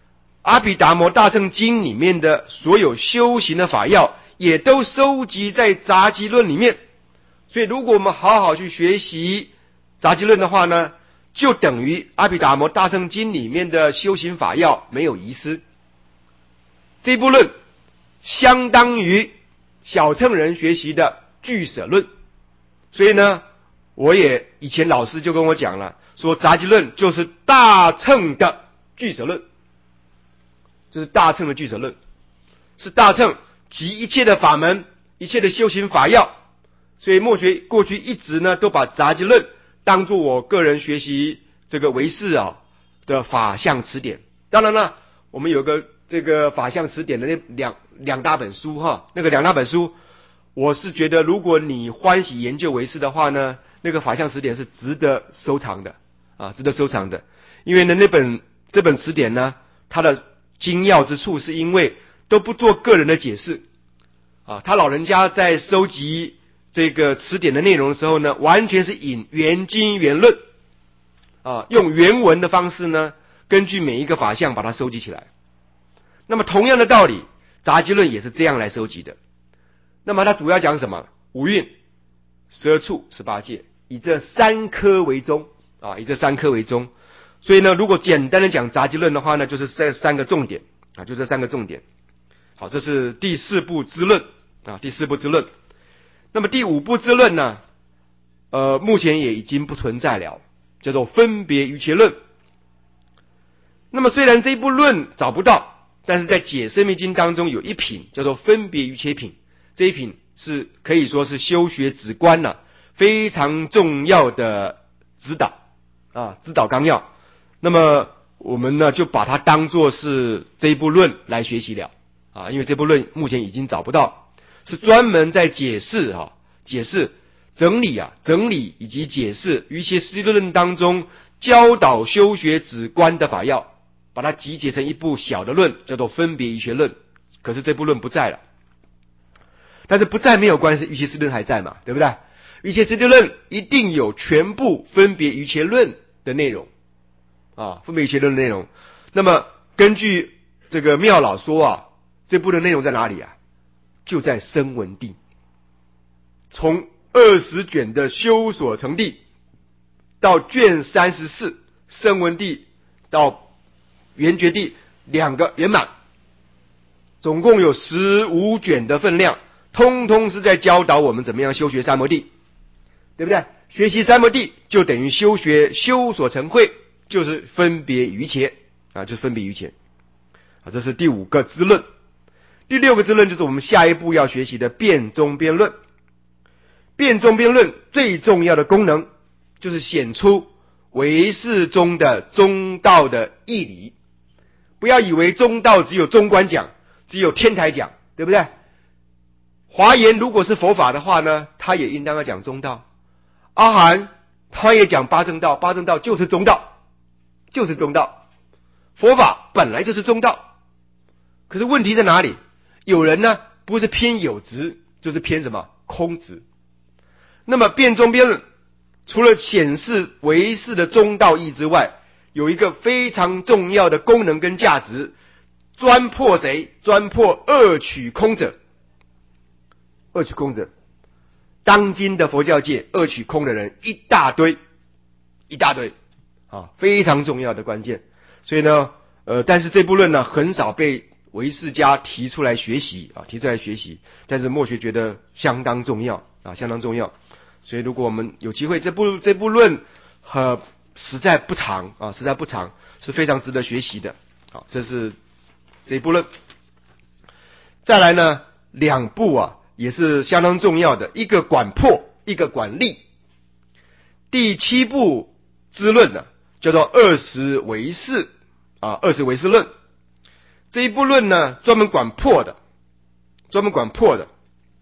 阿毗达摩大乘经里面的所有修行的法要，也都收集在杂集论里面。所以如果我们好好去学习杂集论的话呢，就等于阿毗达摩大乘经里面的修行法要没有遗失。这部论相当于小乘人学习的俱舍论。所以呢，我也以前老师就跟我讲了，说杂集论就是大乘的俱舍论，就是大乘的俱舍论，是大乘集一切的法门，一切的修行法要。所以墨学过去一直呢都把杂集论当作我个人学习这个唯识啊的法相词典。当然了，我们有个这个法相词典的那两两大本书哈，那个两大本书，我是觉得如果你欢喜研究唯识的话呢，那个法相词典是值得收藏的啊，值得收藏的。因为呢那本这本词典呢，它的精要之处是因为都不做个人的解释啊，他老人家在收集这个词典的内容的时候呢，完全是引原经原论啊，用原文的方式呢，根据每一个法相把它收集起来。那么同样的道理，杂集论也是这样来收集的。那么它主要讲什么？五蕴、十二处、十八界，以这三科为宗啊，以这三科为宗。所以呢，如果简单的讲杂集论的话呢，就是这三个重点啊，就这三个重点。好，这是第四部支论啊，第四部支论。那么第五部支论呢，呃，目前也已经不存在了，叫做分别瑜伽论。那么虽然这一部论找不到，但是在解深密经当中有一品叫做分别瑜伽品，这一品是可以说是修学止观呢、啊、非常重要的指导啊，指导纲要。那么我们呢就把它当作是这一部论来学习了啊，因为这部论目前已经找不到，是专门在解释啊，解释整理啊，整理以及解释瑜伽师地论当中教导修学止观的法要，把它集结成一部小的论，叫做分别瑜伽论。可是这部论不在了，但是不在没有关系，瑜伽师地论还在嘛，对不对？瑜伽师地论一定有全部分别瑜伽论的内容啊，分别瑜伽论的内容。那么根据这个妙老说啊，这部的内容在哪里啊？就在声闻地，从二十卷的修所成地到卷三十四声闻地到圆觉地两个圆满，总共有十五卷的分量，通通是在教导我们怎么样修学三摩地，对不对？学习三摩地就等于修学修所成慧，就是分别瑜伽啊，就是分别瑜伽啊，这是第五个支论。第六个支论就是我们下一步要学习的辩中辩论。辩中辩论最重要的功能就是显出唯识中的中道的义理。不要以为中道只有中观讲，只有天台讲，对不对？华严如果是佛法的话呢，他也应当要讲中道。阿含他也讲八正道，八正道就是中道，就是中道。佛法本来就是中道。可是问题在哪里？有人呢不是偏有执，就是偏什么空执。那么辩中辩论除了显示唯识的中道义之外，有一个非常重要的功能跟价值，专破谁？专破二取空者。二取空者，当今的佛教界二取空的人一大堆，一大堆啊，非常重要的关键。所以呢，呃，但是这部论呢，很少被唯识家提出来学习啊，提出来学习。但是墨学觉得相当重要啊，相当重要。所以如果我们有机会，这部这部论呃实在不长啊，实在不长，是非常值得学习的。好，这是这一部论。再来呢，两部啊也是相当重要的，一个管破，一个管立。第七部支论呢，叫做二十唯识啊，二十唯识论。这一部论呢，专门管破的，专门管破的。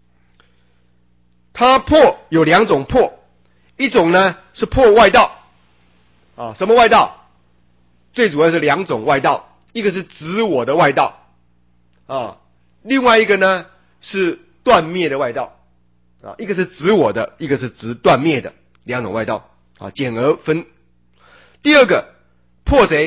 它破有两种破，一种呢是破外道啊，什么外道？最主要是两种外道，一个是执我的外道啊，另外一个呢是断灭的外道啊，一个是执我的，一个是执断灭的，两种外道啊，简而分。第二个破谁？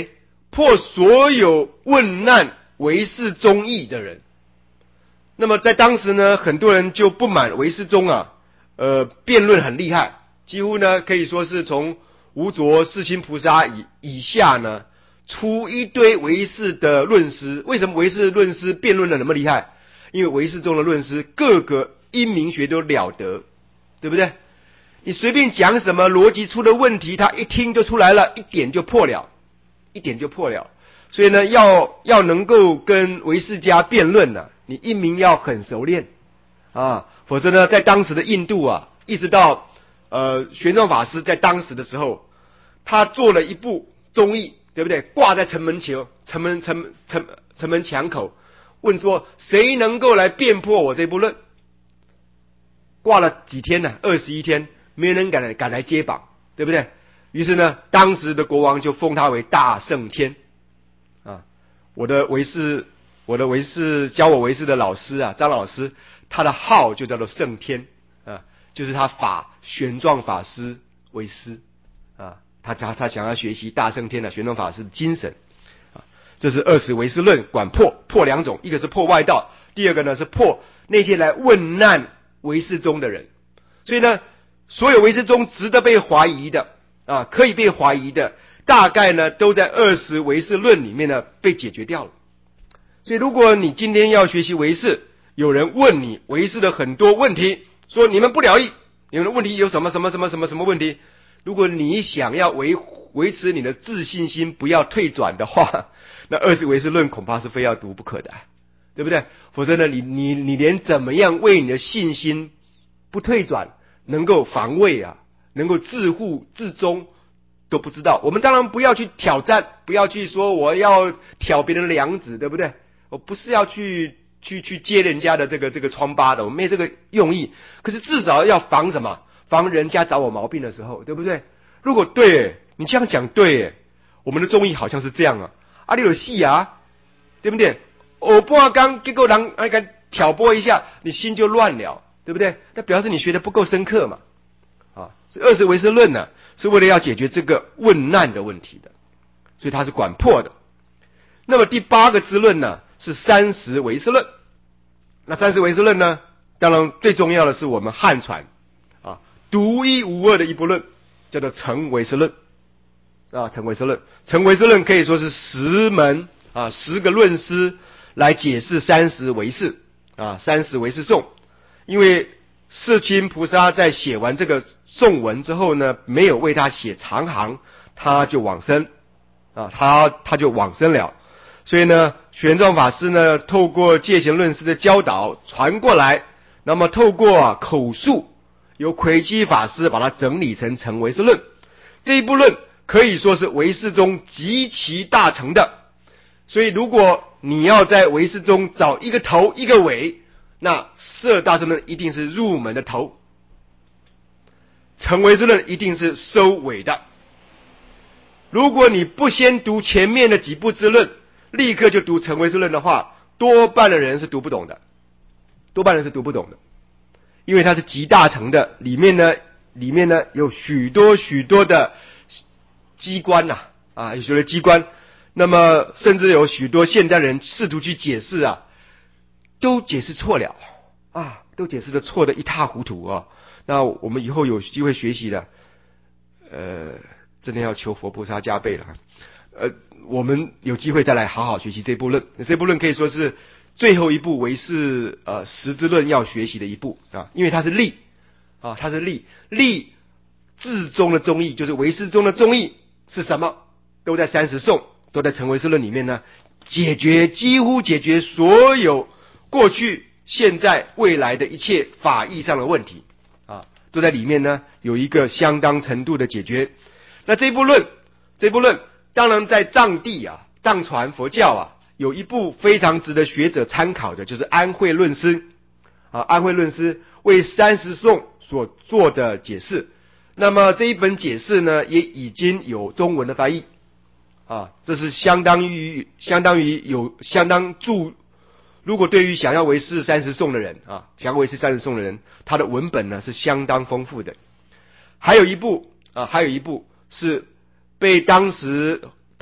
破所有问难唯识宗义的人。那么在当时呢，很多人就不满唯识宗啊，呃，辩论很厉害，几乎呢可以说是从无着世亲菩萨以以下呢，出一堆唯识的论师。为什么唯识论师辩论的那么厉害？因为唯识宗的论师各个因明学都了得，对不对？你随便讲什么逻辑出的问题，他一听就出来了，一点就破了，一点就破了。所以呢，要要能够跟唯识家辩论呢、啊，你因明要很熟练啊，否则呢，在当时的印度啊，一直到呃玄奘法师在当时的时候，他做了一部宗义，对不对？挂在城门前、城门城城城门墙口，问说谁能够来辩破我这部论？挂了几天呢？二十一天，没人敢来敢来接榜，对不对？于是呢，当时的国王就封他为大圣天。啊，我的唯识，我的唯识教我唯识的老师啊，张老师，他的号就叫做圣天啊，就是他法玄奘法师为师啊，他他他想要学习大圣天的玄奘法师的精神啊，这是二十唯识论管破破两种，一个是破外道，第二个呢是破那些来问难唯识宗的人。所以呢，所有唯识宗值得被怀疑的啊，可以被怀疑的。大概呢，都在二十唯识论里面呢被解决掉了。所以，如果你今天要学习唯识，有人问你唯识的很多问题，说你们不了义，你们的问题有什么什么什么什么什么问题？如果你想要维维持你的自信心不要退转的话，那二十唯识论恐怕是非要读不可的，对不对？否则呢，你你你连怎么样为你的信心不退转，能够防卫啊，能够自护自忠。都不知道。我们当然不要去挑战，不要去说我要挑别人的梁子，对不对？我不是要去去去揭人家的这个这个疮疤的，我没这个用意。可是至少要防什么？防人家找我毛病的时候，对不对？如果对，你这样讲对，我们的中医好像是这样啊。啊，你有戏啊，对不对？我半刚结果人那个挑拨一下，你心就乱了，对不对？那表示你学的不够深刻嘛。啊，所以二十唯识论呢，是为了要解决这个问难的问题的，所以它是管破的。那么第八个支论呢，是三十唯识论。那三十唯识论呢，当然最重要的是我们汉传啊独一无二的一部论，叫做成唯识论啊，成唯识论。成唯识论可以说是十门啊十个论师来解释三十唯识啊三十唯识颂，因为世亲菩萨在写完这个颂文之后呢，没有为他写长行，他就往生啊，他他就往生了。所以呢，玄奘法师呢，透过戒贤论师的教导传过来，那么透过、啊、口述，由魁基法师把它整理成成唯识论。这一部论可以说是唯识中极其大成的。所以，如果你要在唯识中找一个头一个尾，那十二大乘论一定是入门的头，成唯识论一定是收尾的。如果你不先读前面的几部支论，立刻就读成唯识论的话，多半的人是读不懂的，多半人是读不懂的，因为它是集大成的，里面呢，里面呢有许多许多的机关呐、啊，啊，有许多的机关，那么甚至有许多现代人试图去解释啊。都解释错了啊，都解释的错的一塌糊涂啊！那我们以后有机会学习的，呃，真的要求佛菩萨加倍了。呃，我们有机会再来好好学习这部论。这部论可以说是最后一部唯识呃十支论要学习的一部啊，因为它是立啊，它是立立至宗的宗义，就是唯识中的宗义是什么？都在三十颂，都在成唯识论里面呢，解决几乎解决所有。过去、现在、未来的一切法义上的问题啊，都在里面呢，有一个相当程度的解决。那这部论，这部论当然在藏地啊、藏传佛教啊，有一部非常值得学者参考的，就是安慧论师啊，安慧论师为三十颂所做的解释。那么这一本解释呢，也已经有中文的翻译啊，这是相当于相当于有相当注。如果对于想要维持三十颂的人啊，想要维持三十颂的人，他的文本呢是相当丰富的。还有一部啊，还有一部是被当时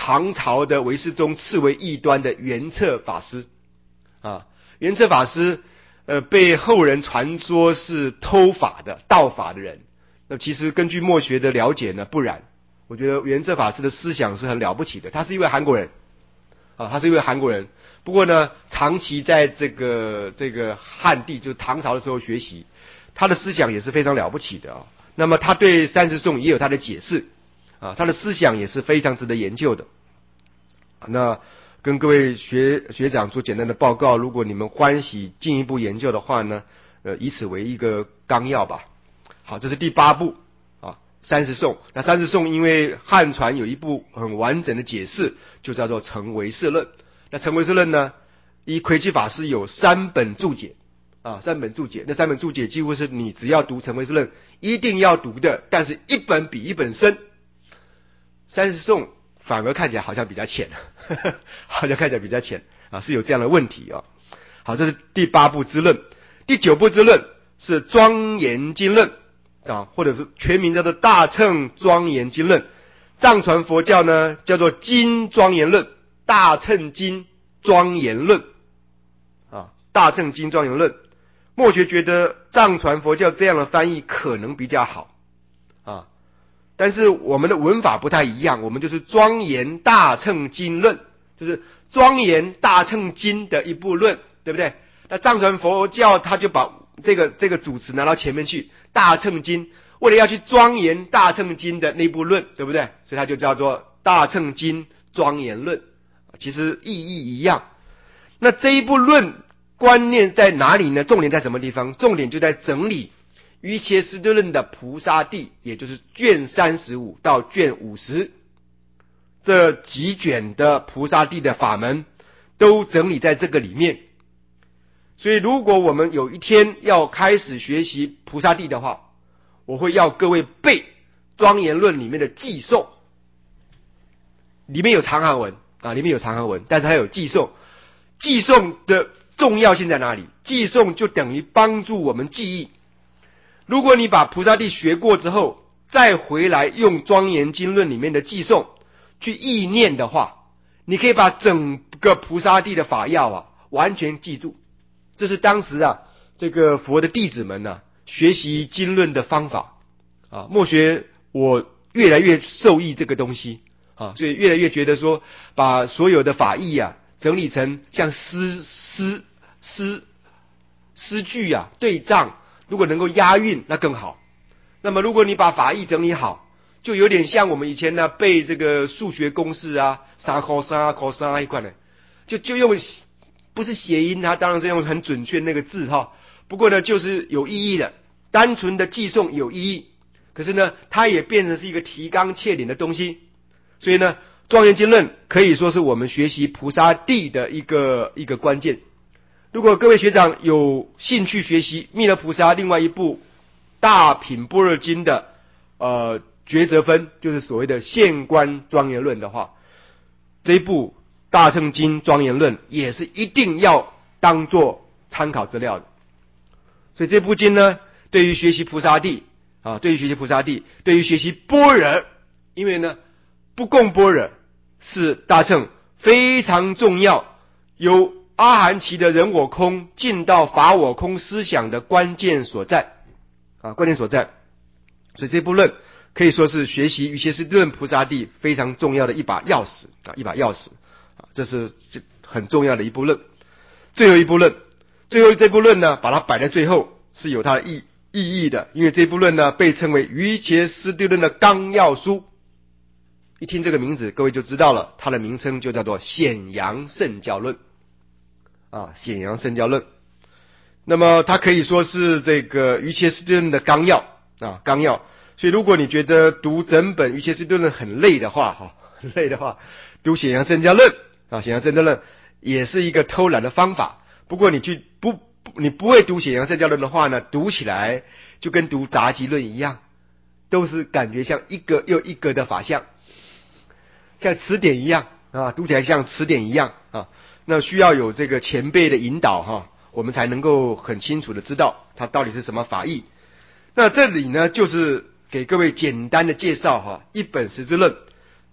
唐朝的唯识宗斥为异端的圆彻法师啊。圆彻法师呃被后人传说是偷法的盗法的人，那其实根据墨学的了解呢，不然。我觉得圆彻法师的思想是很了不起的，他是一位韩国人啊，他是一位韩国人。不过呢，长期在这个这个汉地，就是唐朝的时候学习，他的思想也是非常了不起的啊。那么他对三十颂也有他的解释啊，他的思想也是非常值得研究的。那跟各位学学长做简单的报告，如果你们欢喜进一步研究的话呢，呃，以此为一个纲要吧。好，这是第八部啊，三十颂。那三十颂因为汉传有一部很完整的解释，就叫做《成唯识论》。那《成唯识论》呢，依魁奇法师有三本注解啊，三本注解。那三本注解几乎是你只要读《成唯识论》一定要读的，但是一本比一本深。三十颂反而看起来好像比较浅，呵呵，好像看起来比较浅啊，是有这样的问题啊。好，这是第八部之论。第九部之论是庄严经论啊，或者是全名叫做大乘庄严经论。藏传佛教呢叫做经庄严论，大乘经庄严论啊，大乘经庄严论。墨学觉得藏传佛教这样的翻译可能比较好啊。但是我们的文法不太一样，我们就是庄严大乘经论，就是庄严大乘经的一部论，对不对？那藏传佛教他就把这个这个主词拿到前面去，大乘经，为了要去庄严大乘经的那部论，对不对？所以它就叫做大乘经庄严论，其实意义一样。那这一部论观念在哪里呢？重点在什么地方？重点就在整理瑜伽师地论的菩萨地，也就是卷三十五到卷五十这几卷的菩萨地的法门都整理在这个里面。所以如果我们有一天要开始学习菩萨地的话，我会要各位背庄严论里面的偈颂，里面有长行文啊，里面有长行文，但是它有偈颂。偈颂的重要性在哪里？偈颂就等于帮助我们记忆。如果你把菩萨地学过之后，再回来用庄严经论里面的偈颂去意念的话，你可以把整个菩萨地的法要啊完全记住。这是当时啊这个佛的弟子们呢、啊、学习经论的方法啊。墨学我越来越受益这个东西啊，所以越来越觉得说，把所有的法义啊整理成像诗诗诗诗句啊对仗。如果能够押韵那更好。那么如果你把法义整理好，就有点像我们以前呢背这个数学公式啊，三 cos 啊 cos 啊一块的，就就用不是谐音，它当然是用很准确那个字哈。不过呢就是有意义的，单纯的记诵有意义，可是呢它也变成是一个提纲挈领的东西。所以呢庄严经论可以说是我们学习菩萨地的一个一个关键。如果各位学长有兴趣学习弥勒菩萨另外一部大品般若经的呃抉择分，就是所谓的现观庄严论的话，这一部大乘经庄严论也是一定要当做参考资料的。所以这部经呢，对于学习菩萨地啊，对于学习菩萨地，对于学习般若，因为呢不共般若是大乘非常重要，有阿含奇的人我空进到法我空思想的关键所在啊，关键所在。所以这部论可以说是学习瑜伽师地论菩萨地非常重要的一把钥匙啊，一把钥匙啊，这是很重要的一部论。最后一部论，最后这部论呢，把它摆在最后是有它的意意义的，因为这部论呢被称为瑜伽师地论的纲要书。一听这个名字，各位就知道了，它的名称就叫做显扬圣教论啊，显扬圣教论。那么它可以说是这个瑜伽师地论的纲要啊，纲要。所以如果你觉得读整本瑜伽师地论很累的话，哈，很累的话，读显扬圣教论啊，显扬圣教论也是一个偷懒的方法。不过你去不你不会读显扬圣教论的话呢，读起来就跟读杂集论一样，都是感觉像一个又一个的法相，像词典一样啊，读起来像词典一样啊。那需要有这个前辈的引导哈，我们才能够很清楚的知道它到底是什么法义。那这里呢，就是给各位简单的介绍哈，一本识之论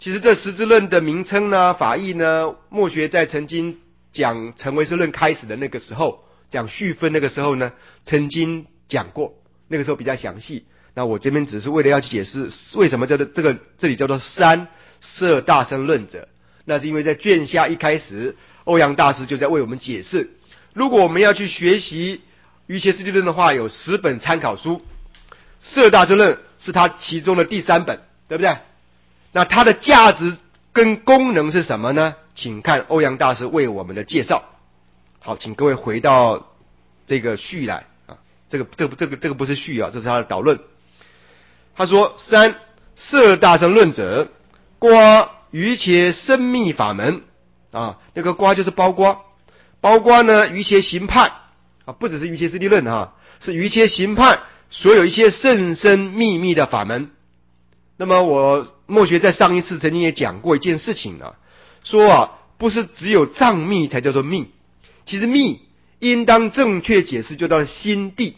其实这十字论的名称呢，法义呢，墨学在曾经讲成唯识论开始的那个时候，讲序分那个时候呢，曾经讲过，那个时候比较详细。那我这边只是为了要去解释为什么这个这个这里叫做三摄大乘论者，那是因为在卷下一开始，欧阳大师就在为我们解释，如果我们要去学习瑜伽师地论的话，有十本参考书，摄大乘论是它其中的第三本，对不对？那它的价值跟功能是什么呢？请看欧阳大师为我们的介绍。好，请各位回到这个序来啊，这个这个这个这个不是序啊，这是他的导论。他说：三摄大乘论者，刮瑜伽深密法门啊，那个刮就是包括，包括呢瑜伽行派啊，不只是瑜伽师地论啊，是瑜伽行派所有一些甚深秘密的法门。那么我墨学在上一次曾经也讲过一件事情啊，说啊，不是只有藏密才叫做密，其实密应当正确解释就到心地，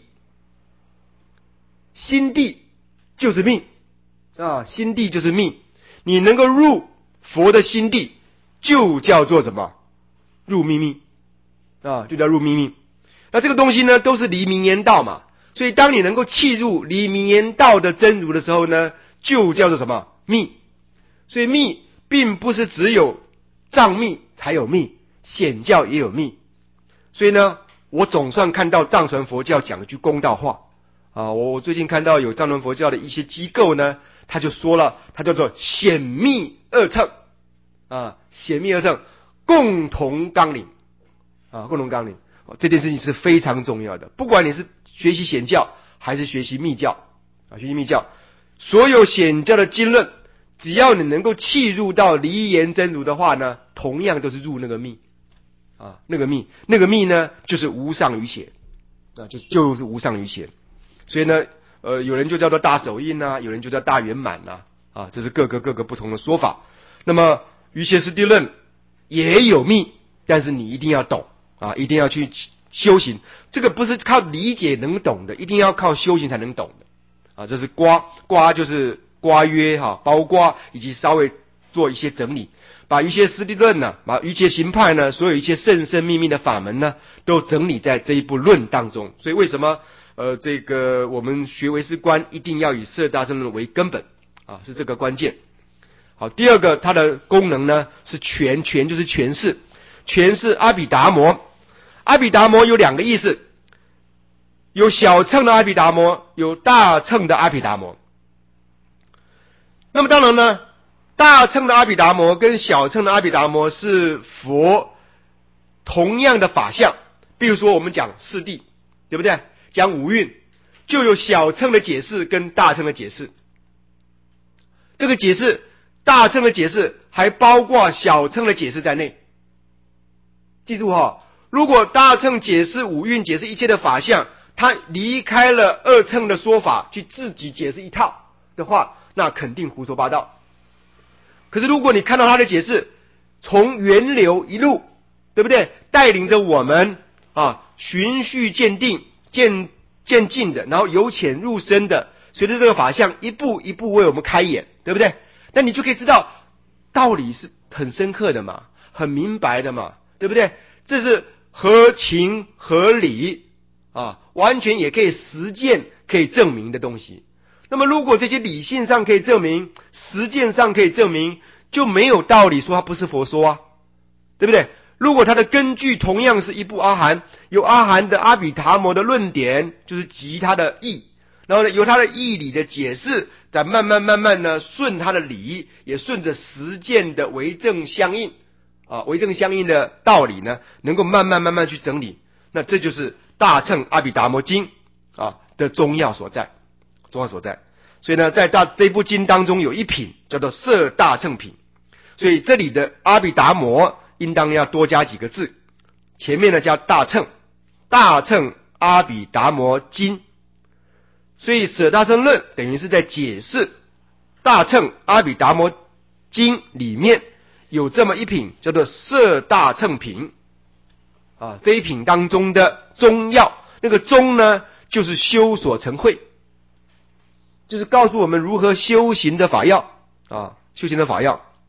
心地就是密啊，心地就是密，你能够入佛的心地，就叫做什么？入秘密啊，就叫入秘密。那这个东西呢，都是离名言道嘛，所以当你能够契入离名言道的真如的时候呢，就叫做什么？密。所以密并不是只有藏密才有密，显教也有密。所以呢，我总算看到藏传佛教讲一句公道话啊！我我最近看到有藏传佛教的一些机构呢，他就说了，他叫做显密二乘啊，显密二乘共同纲领啊，共同纲领。这件事情是非常重要的，不管你是学习显教还是学习密教啊，学习密教，所有显教的经论，只要你能够契入到离言真如的话呢，同样都是入那个密啊，那个密，那个密呢，就是无上瑜伽啊，就就是无上瑜伽。所以呢，呃，有人就叫做大手印啊，有人就叫大圆满呐，啊，这是各个各个不同的说法。那么瑜伽师地论也有密，但是你一定要懂啊，一定要去修行。这个不是靠理解能懂的，一定要靠修行才能懂的啊。这是刮刮就是刮约哈、啊，包括以及稍微做一些整理。把瑜伽师地论呢，把瑜伽行派呢，所有一些甚深秘密的法门呢，都整理在这一部论当中。所以为什么呃这个我们学唯识观一定要以摄大乘论为根本啊，是这个关键。好，第二个它的功能呢是诠，诠就是诠释，诠释阿毗达摩。阿毗达摩有两个意思，有小乘的阿毗达摩，有大乘的阿毗达摩。那么当然呢，大乘的阿毗达摩跟小乘的阿毗达摩是佛同样的法相。比如说我们讲四谛，对不对？讲五蕴，就有小乘的解释跟大乘的解释。这个解释，大乘的解释还包括小乘的解释在内。记住哈，如果大乘解释五蕴，解释一切的法相，他离开了二乘的说法，去自己解释一套的话，那肯定胡说八道。可是如果你看到他的解释，从源流一路，对不对？带领着我们啊，循序渐进、渐渐进的，然后由浅入深的，随着这个法相一步一步为我们开眼，对不对？那你就可以知道道理是很深刻的嘛，很明白的嘛，对不对？这是合情合理啊，完全也可以实践可以证明的东西。那么如果这些理性上可以证明，实践上可以证明，就没有道理说它不是佛说啊，对不对？如果它的根据同样是一部阿含，由阿含的阿毗达摩的论点，就是集它的义，然后呢由它的义理的解释，再慢慢慢慢呢顺它的理，也顺着实践的为正相应啊，为正相应的道理呢，能够慢慢慢慢去整理。那这就是大乘阿毗达摩经啊的宗要所在。重要所在，所以呢，在大这部经当中有一品叫做摄大乘品，所以这里的阿毗达摩应当要多加几个字，前面呢加大乘，大乘阿毗达摩经，所以摄大乘论等于是在解释大乘阿毗达摩经里面有这么一品叫做摄大乘品啊，这一品当中的宗要，那个宗呢就是修所成慧。就是告诉我们如何修行的法要啊，修行的法要。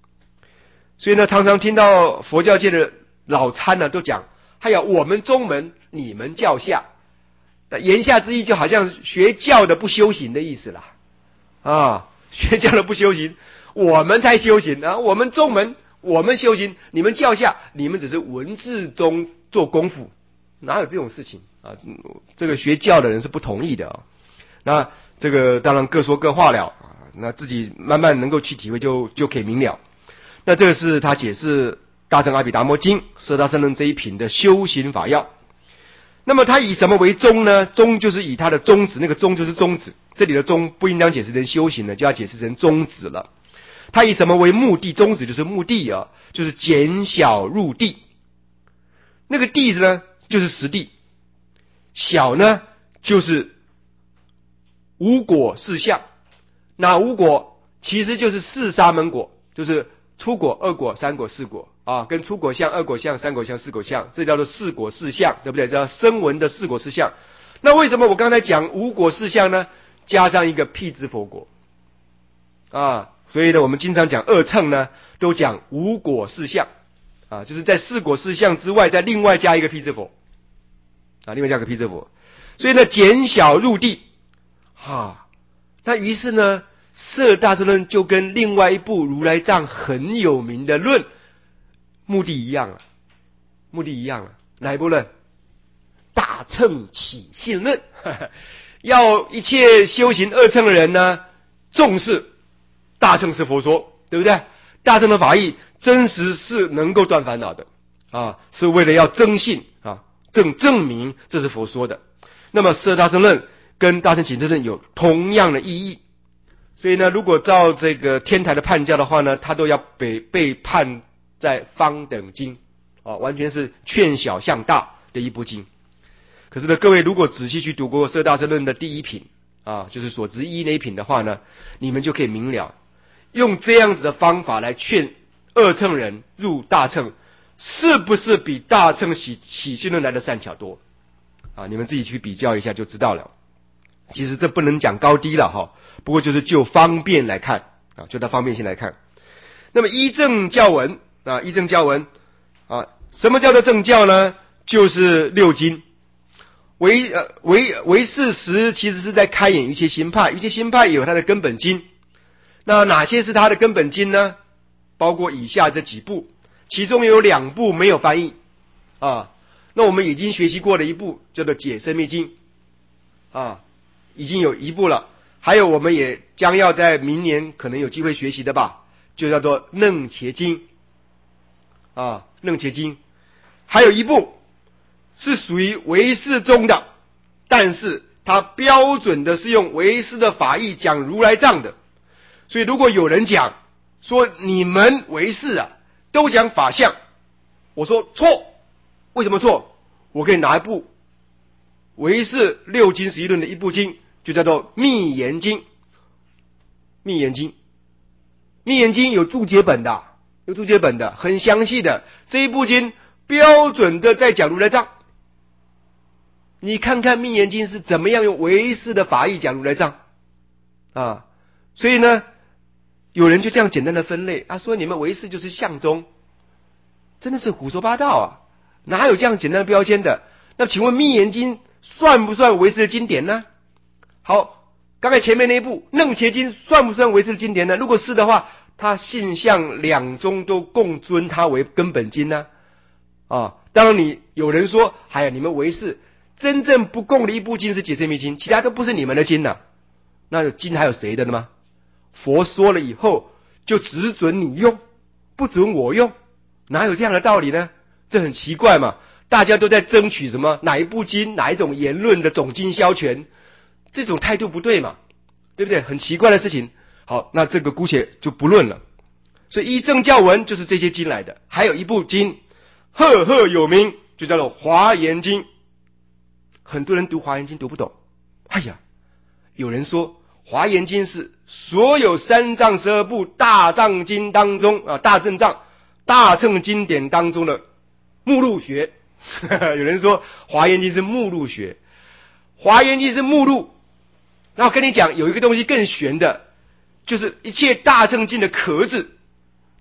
所以呢，常常听到佛教界的老参呢都讲，哎呀，我们宗门，你们教下。言下之意就好像学教的不修行的意思啦，啊，学教的不修行，我们才修行啊，我们宗门我们修行，你们教下你们只是文字中做功夫，哪有这种事情啊？这个学教的人是不同意的啊。那这个当然各说各话了啊，那自己慢慢能够去体会就就可以明了。那这个是他解释《大乘阿毗达摩经》舍大僧论这一品的修行法要。那么他以什么为宗呢？宗就是以他的宗旨，那个宗就是宗旨，这里的宗不应当解释成修行了，就要解释成宗旨了。他以什么为目的？宗旨就是目的啊，就是减小入地。那个地呢，就是实地；小呢，就是无果四相。那无果其实就是四沙门果，就是初果、二果、三果、四果啊，跟初果相、二果相、三果相、四果相，这叫做四果四相，对不对？这叫声闻的四果四相。那为什么我刚才讲无果四相呢？加上一个辟支佛果啊，所以呢，我们经常讲二乘呢，都讲无果四相啊，就是在四果四相之外，再另外加一个辟支佛啊，另外加个辟支佛。所以呢，减小入地啊，那于是呢，摄大乘论就跟另外一部如来藏很有名的论目的一样了，目的一样了。哪一部论？大乘起信论。要一切修行二乘的人呢，重视大乘是佛说，对不对？大乘的法义真实是能够断烦恼的啊，是为了要增信啊，证证明这是佛说的。那么摄大乘论跟大乘起信论有同样的意义，所以呢，如果照这个天台的判教的话呢，他都要被被判在方等经啊，完全是劝小向大的一部经。可是呢，各位如果仔细去读过摄大乘论的第一品啊，就是所执一那一品的话呢，你们就可以明了，用这样子的方法来劝二乘人入大乘，是不是比大乘起起信论来的善巧多啊？你们自己去比较一下就知道了。其实这不能讲高低了哈，不过就是就方便来看啊，就它方便性来看。那么依正教文啊，依正教文啊，什么叫做正教呢？就是六经。唯呃唯唯事实其实是在开演一切新派，一切新派有它的根本经。那哪些是它的根本经呢？包括以下这几部，其中有两部没有翻译啊。那我们已经学习过的一部叫做解深密经啊，已经有一部了。还有我们也将要在明年可能有机会学习的吧，就叫做楞伽经啊，楞伽经。还有一部是属于唯识中的，但是它标准的是用唯识的法义讲如来藏的。所以如果有人讲说你们唯识啊都讲法相，我说错。为什么错？我可以拿一部唯识六经十一论的一部经，就叫做密言经。密言经密言经有注解本的，有注解本的，很详细的。这一部经标准的在讲如来藏。你看看密言经是怎么样用唯识的法义讲如来藏啊？所以呢，有人就这样简单的分类，他说你们唯识就是相宗，真的是胡说八道啊！哪有这样简单的标签的？那请问密言经算不算唯识的经典呢？好，刚才前面那一部楞伽经算不算唯识的经典呢？如果是的话，他信相两宗都共尊它为根本经呢？啊，当然你有人说，哎呀，你们唯识真正不共的一部经是解深密经，其他都不是你们的经了。那经还有谁的呢吗？佛说了以后就只准你用，不准我用，哪有这样的道理呢？这很奇怪嘛，大家都在争取什么哪一部经哪一种言论的总经销权，这种态度不对嘛，对不对？很奇怪的事情。好，那这个姑且就不论了。所以依正教文就是这些经来的。还有一部经赫赫有名，就叫做华严经。很多人读华严经读不懂，哎呀，有人说华严经是所有三藏十二部大藏经当中啊，大正藏大乘经典当中的目录学。有人说华严经是目录学，华严经是目录。然后跟你讲有一个东西更玄的，就是一切大乘经的壳子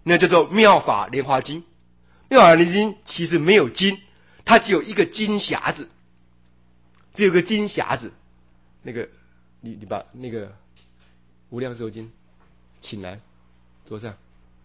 那叫做妙法莲华经。妙法莲华经其实没有经，它只有一个金匣子，只有一个金匣子。那个，你你把那个无量寿经请来桌上。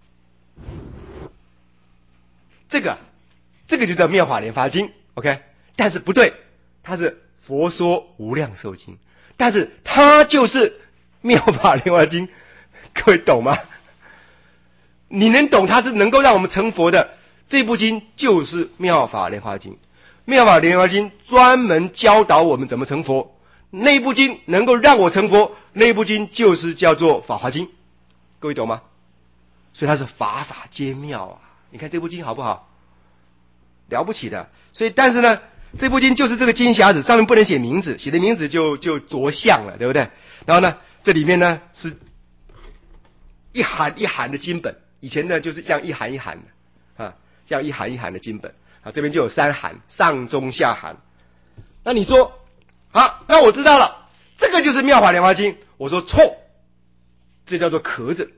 这个，这个就叫妙法莲华经 ，OK？ 但是不对，它是佛说无量寿经，但是它就是妙法莲华经，各位懂吗？你能懂它是能够让我们成佛的这部经，就是妙法莲华经。妙法莲华经专门教导我们怎么成佛，那部经能够让我成佛，那部经就是叫做法华经，各位懂吗？所以它是法法皆妙啊！你看这部经好不好？了不起的。所以，但是呢，这部经就是这个金匣子，上面不能写名字，写的名字就就着相了，对不对？然后呢，这里面呢是一函一函的经本，以前呢就是这样一函一函的啊，这样一函一函的经本啊，这边就有三函，上中下函。那你说，好，那我知道了，这个就是妙法莲华经。我说错，这叫做壳子。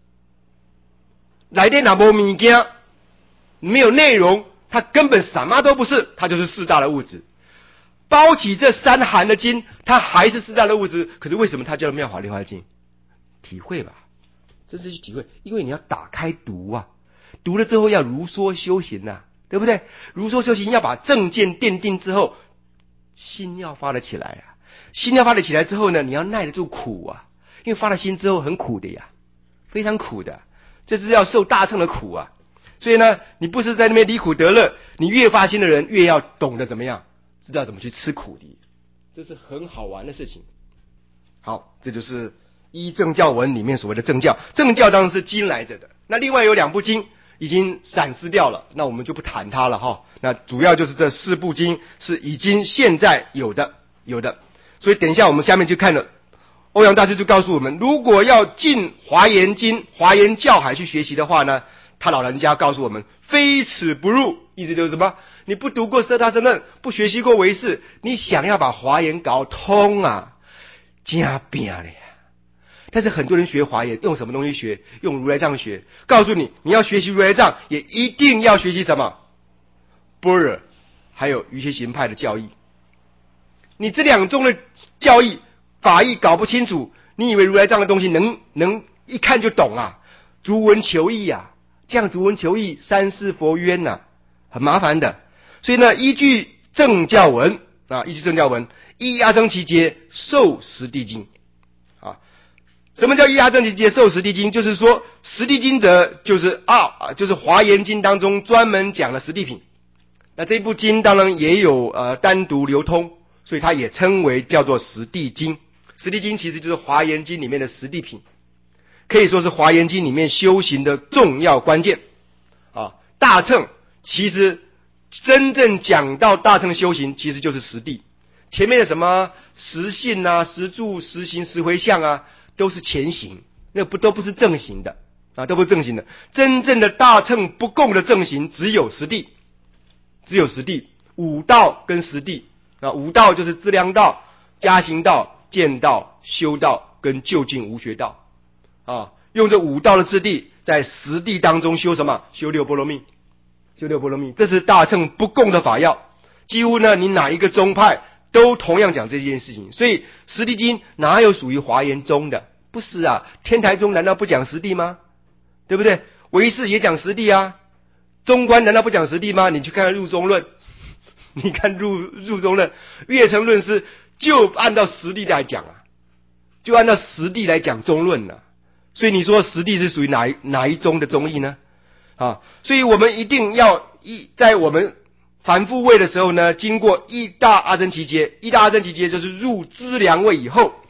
来电哪波物件没有内容，它根本什么都不是，它就是四大的物质。包起这三函的经，它还是四大的物质，可是为什么它叫妙法莲华经？体会吧，真是去体会，因为你要打开读啊，读了之后要如说修行呐、啊，对不对？如说修行要把正见奠定之后，心要发得起来啊，心要发得起来之后呢，你要耐得住苦啊，因为发了心之后很苦的呀，非常苦的。这是要受大乘的苦啊，所以呢，你不是在那边离苦得乐，你越发心的人越要懂得怎么样，知道怎么去吃苦的，这是很好玩的事情。好，这就是依正教文里面所谓的正教，正教当然是经来着的。那另外有两部经已经闪失掉了，那我们就不谈它了哈。那主要就是这四部经是已经现在有的有的，所以等一下我们下面就看了。欧阳大师就告诉我们，如果要进华严经、华严教海去学习的话呢，他老人家告诉我们，非此不入。意思就是什么？你不读过色大乘论，不学习过唯识，你想要把华严搞通啊，加变了呀。但是很多人学华严用什么东西学？用如来藏学。告诉你，你要学习如来藏，也一定要学习什么？般若，还有瑜伽行派的教义。你这两宗的教义法义搞不清楚，你以为如来藏的东西能能一看就懂啊？逐文求义啊，这样逐文求义，三世佛冤呐、啊，很麻烦的。所以呢，依据正教文啊，依据正教文，依阿僧祇劫受十地经啊。什么叫依阿僧祇劫受十地经？就是说十地经者就是啊，就是华严经当中专门讲了十地品。那这部经当然也有呃单独流通，所以它也称为叫做十地经。十地经其实就是华严经里面的十地品，可以说是华严经里面修行的重要关键啊。大乘其实真正讲到大乘修行，其实就是十地。前面的什么十信啊、十住、十行、十回向啊，都是前行，那不都不是正行的啊，都不是正行的。真正的大乘不共的正行只有十地，只有十地，五道跟十地啊。五道就是资粮道、加行道、见道、修道跟究竟无学道啊，用这五道的次第，在十地当中修什么？修六波罗蜜，修六波罗蜜，这是大乘不共的法要。几乎呢，你哪一个宗派都同样讲这件事情。所以十地经哪有属于华严宗的？不是啊，天台宗难道不讲十地吗？对不对？唯识也讲十地啊，中观难道不讲十地吗？你去看看入中论，你看入入中论，月城论师就按照十地来讲啊，就按照十地来讲中论啊。所以你说十地是属于哪一哪一宗的宗义呢？啊，所以我们一定要一在我们凡夫位的时候呢，经过一大阿僧祇劫，一大阿僧祇劫就是入资粮位以后。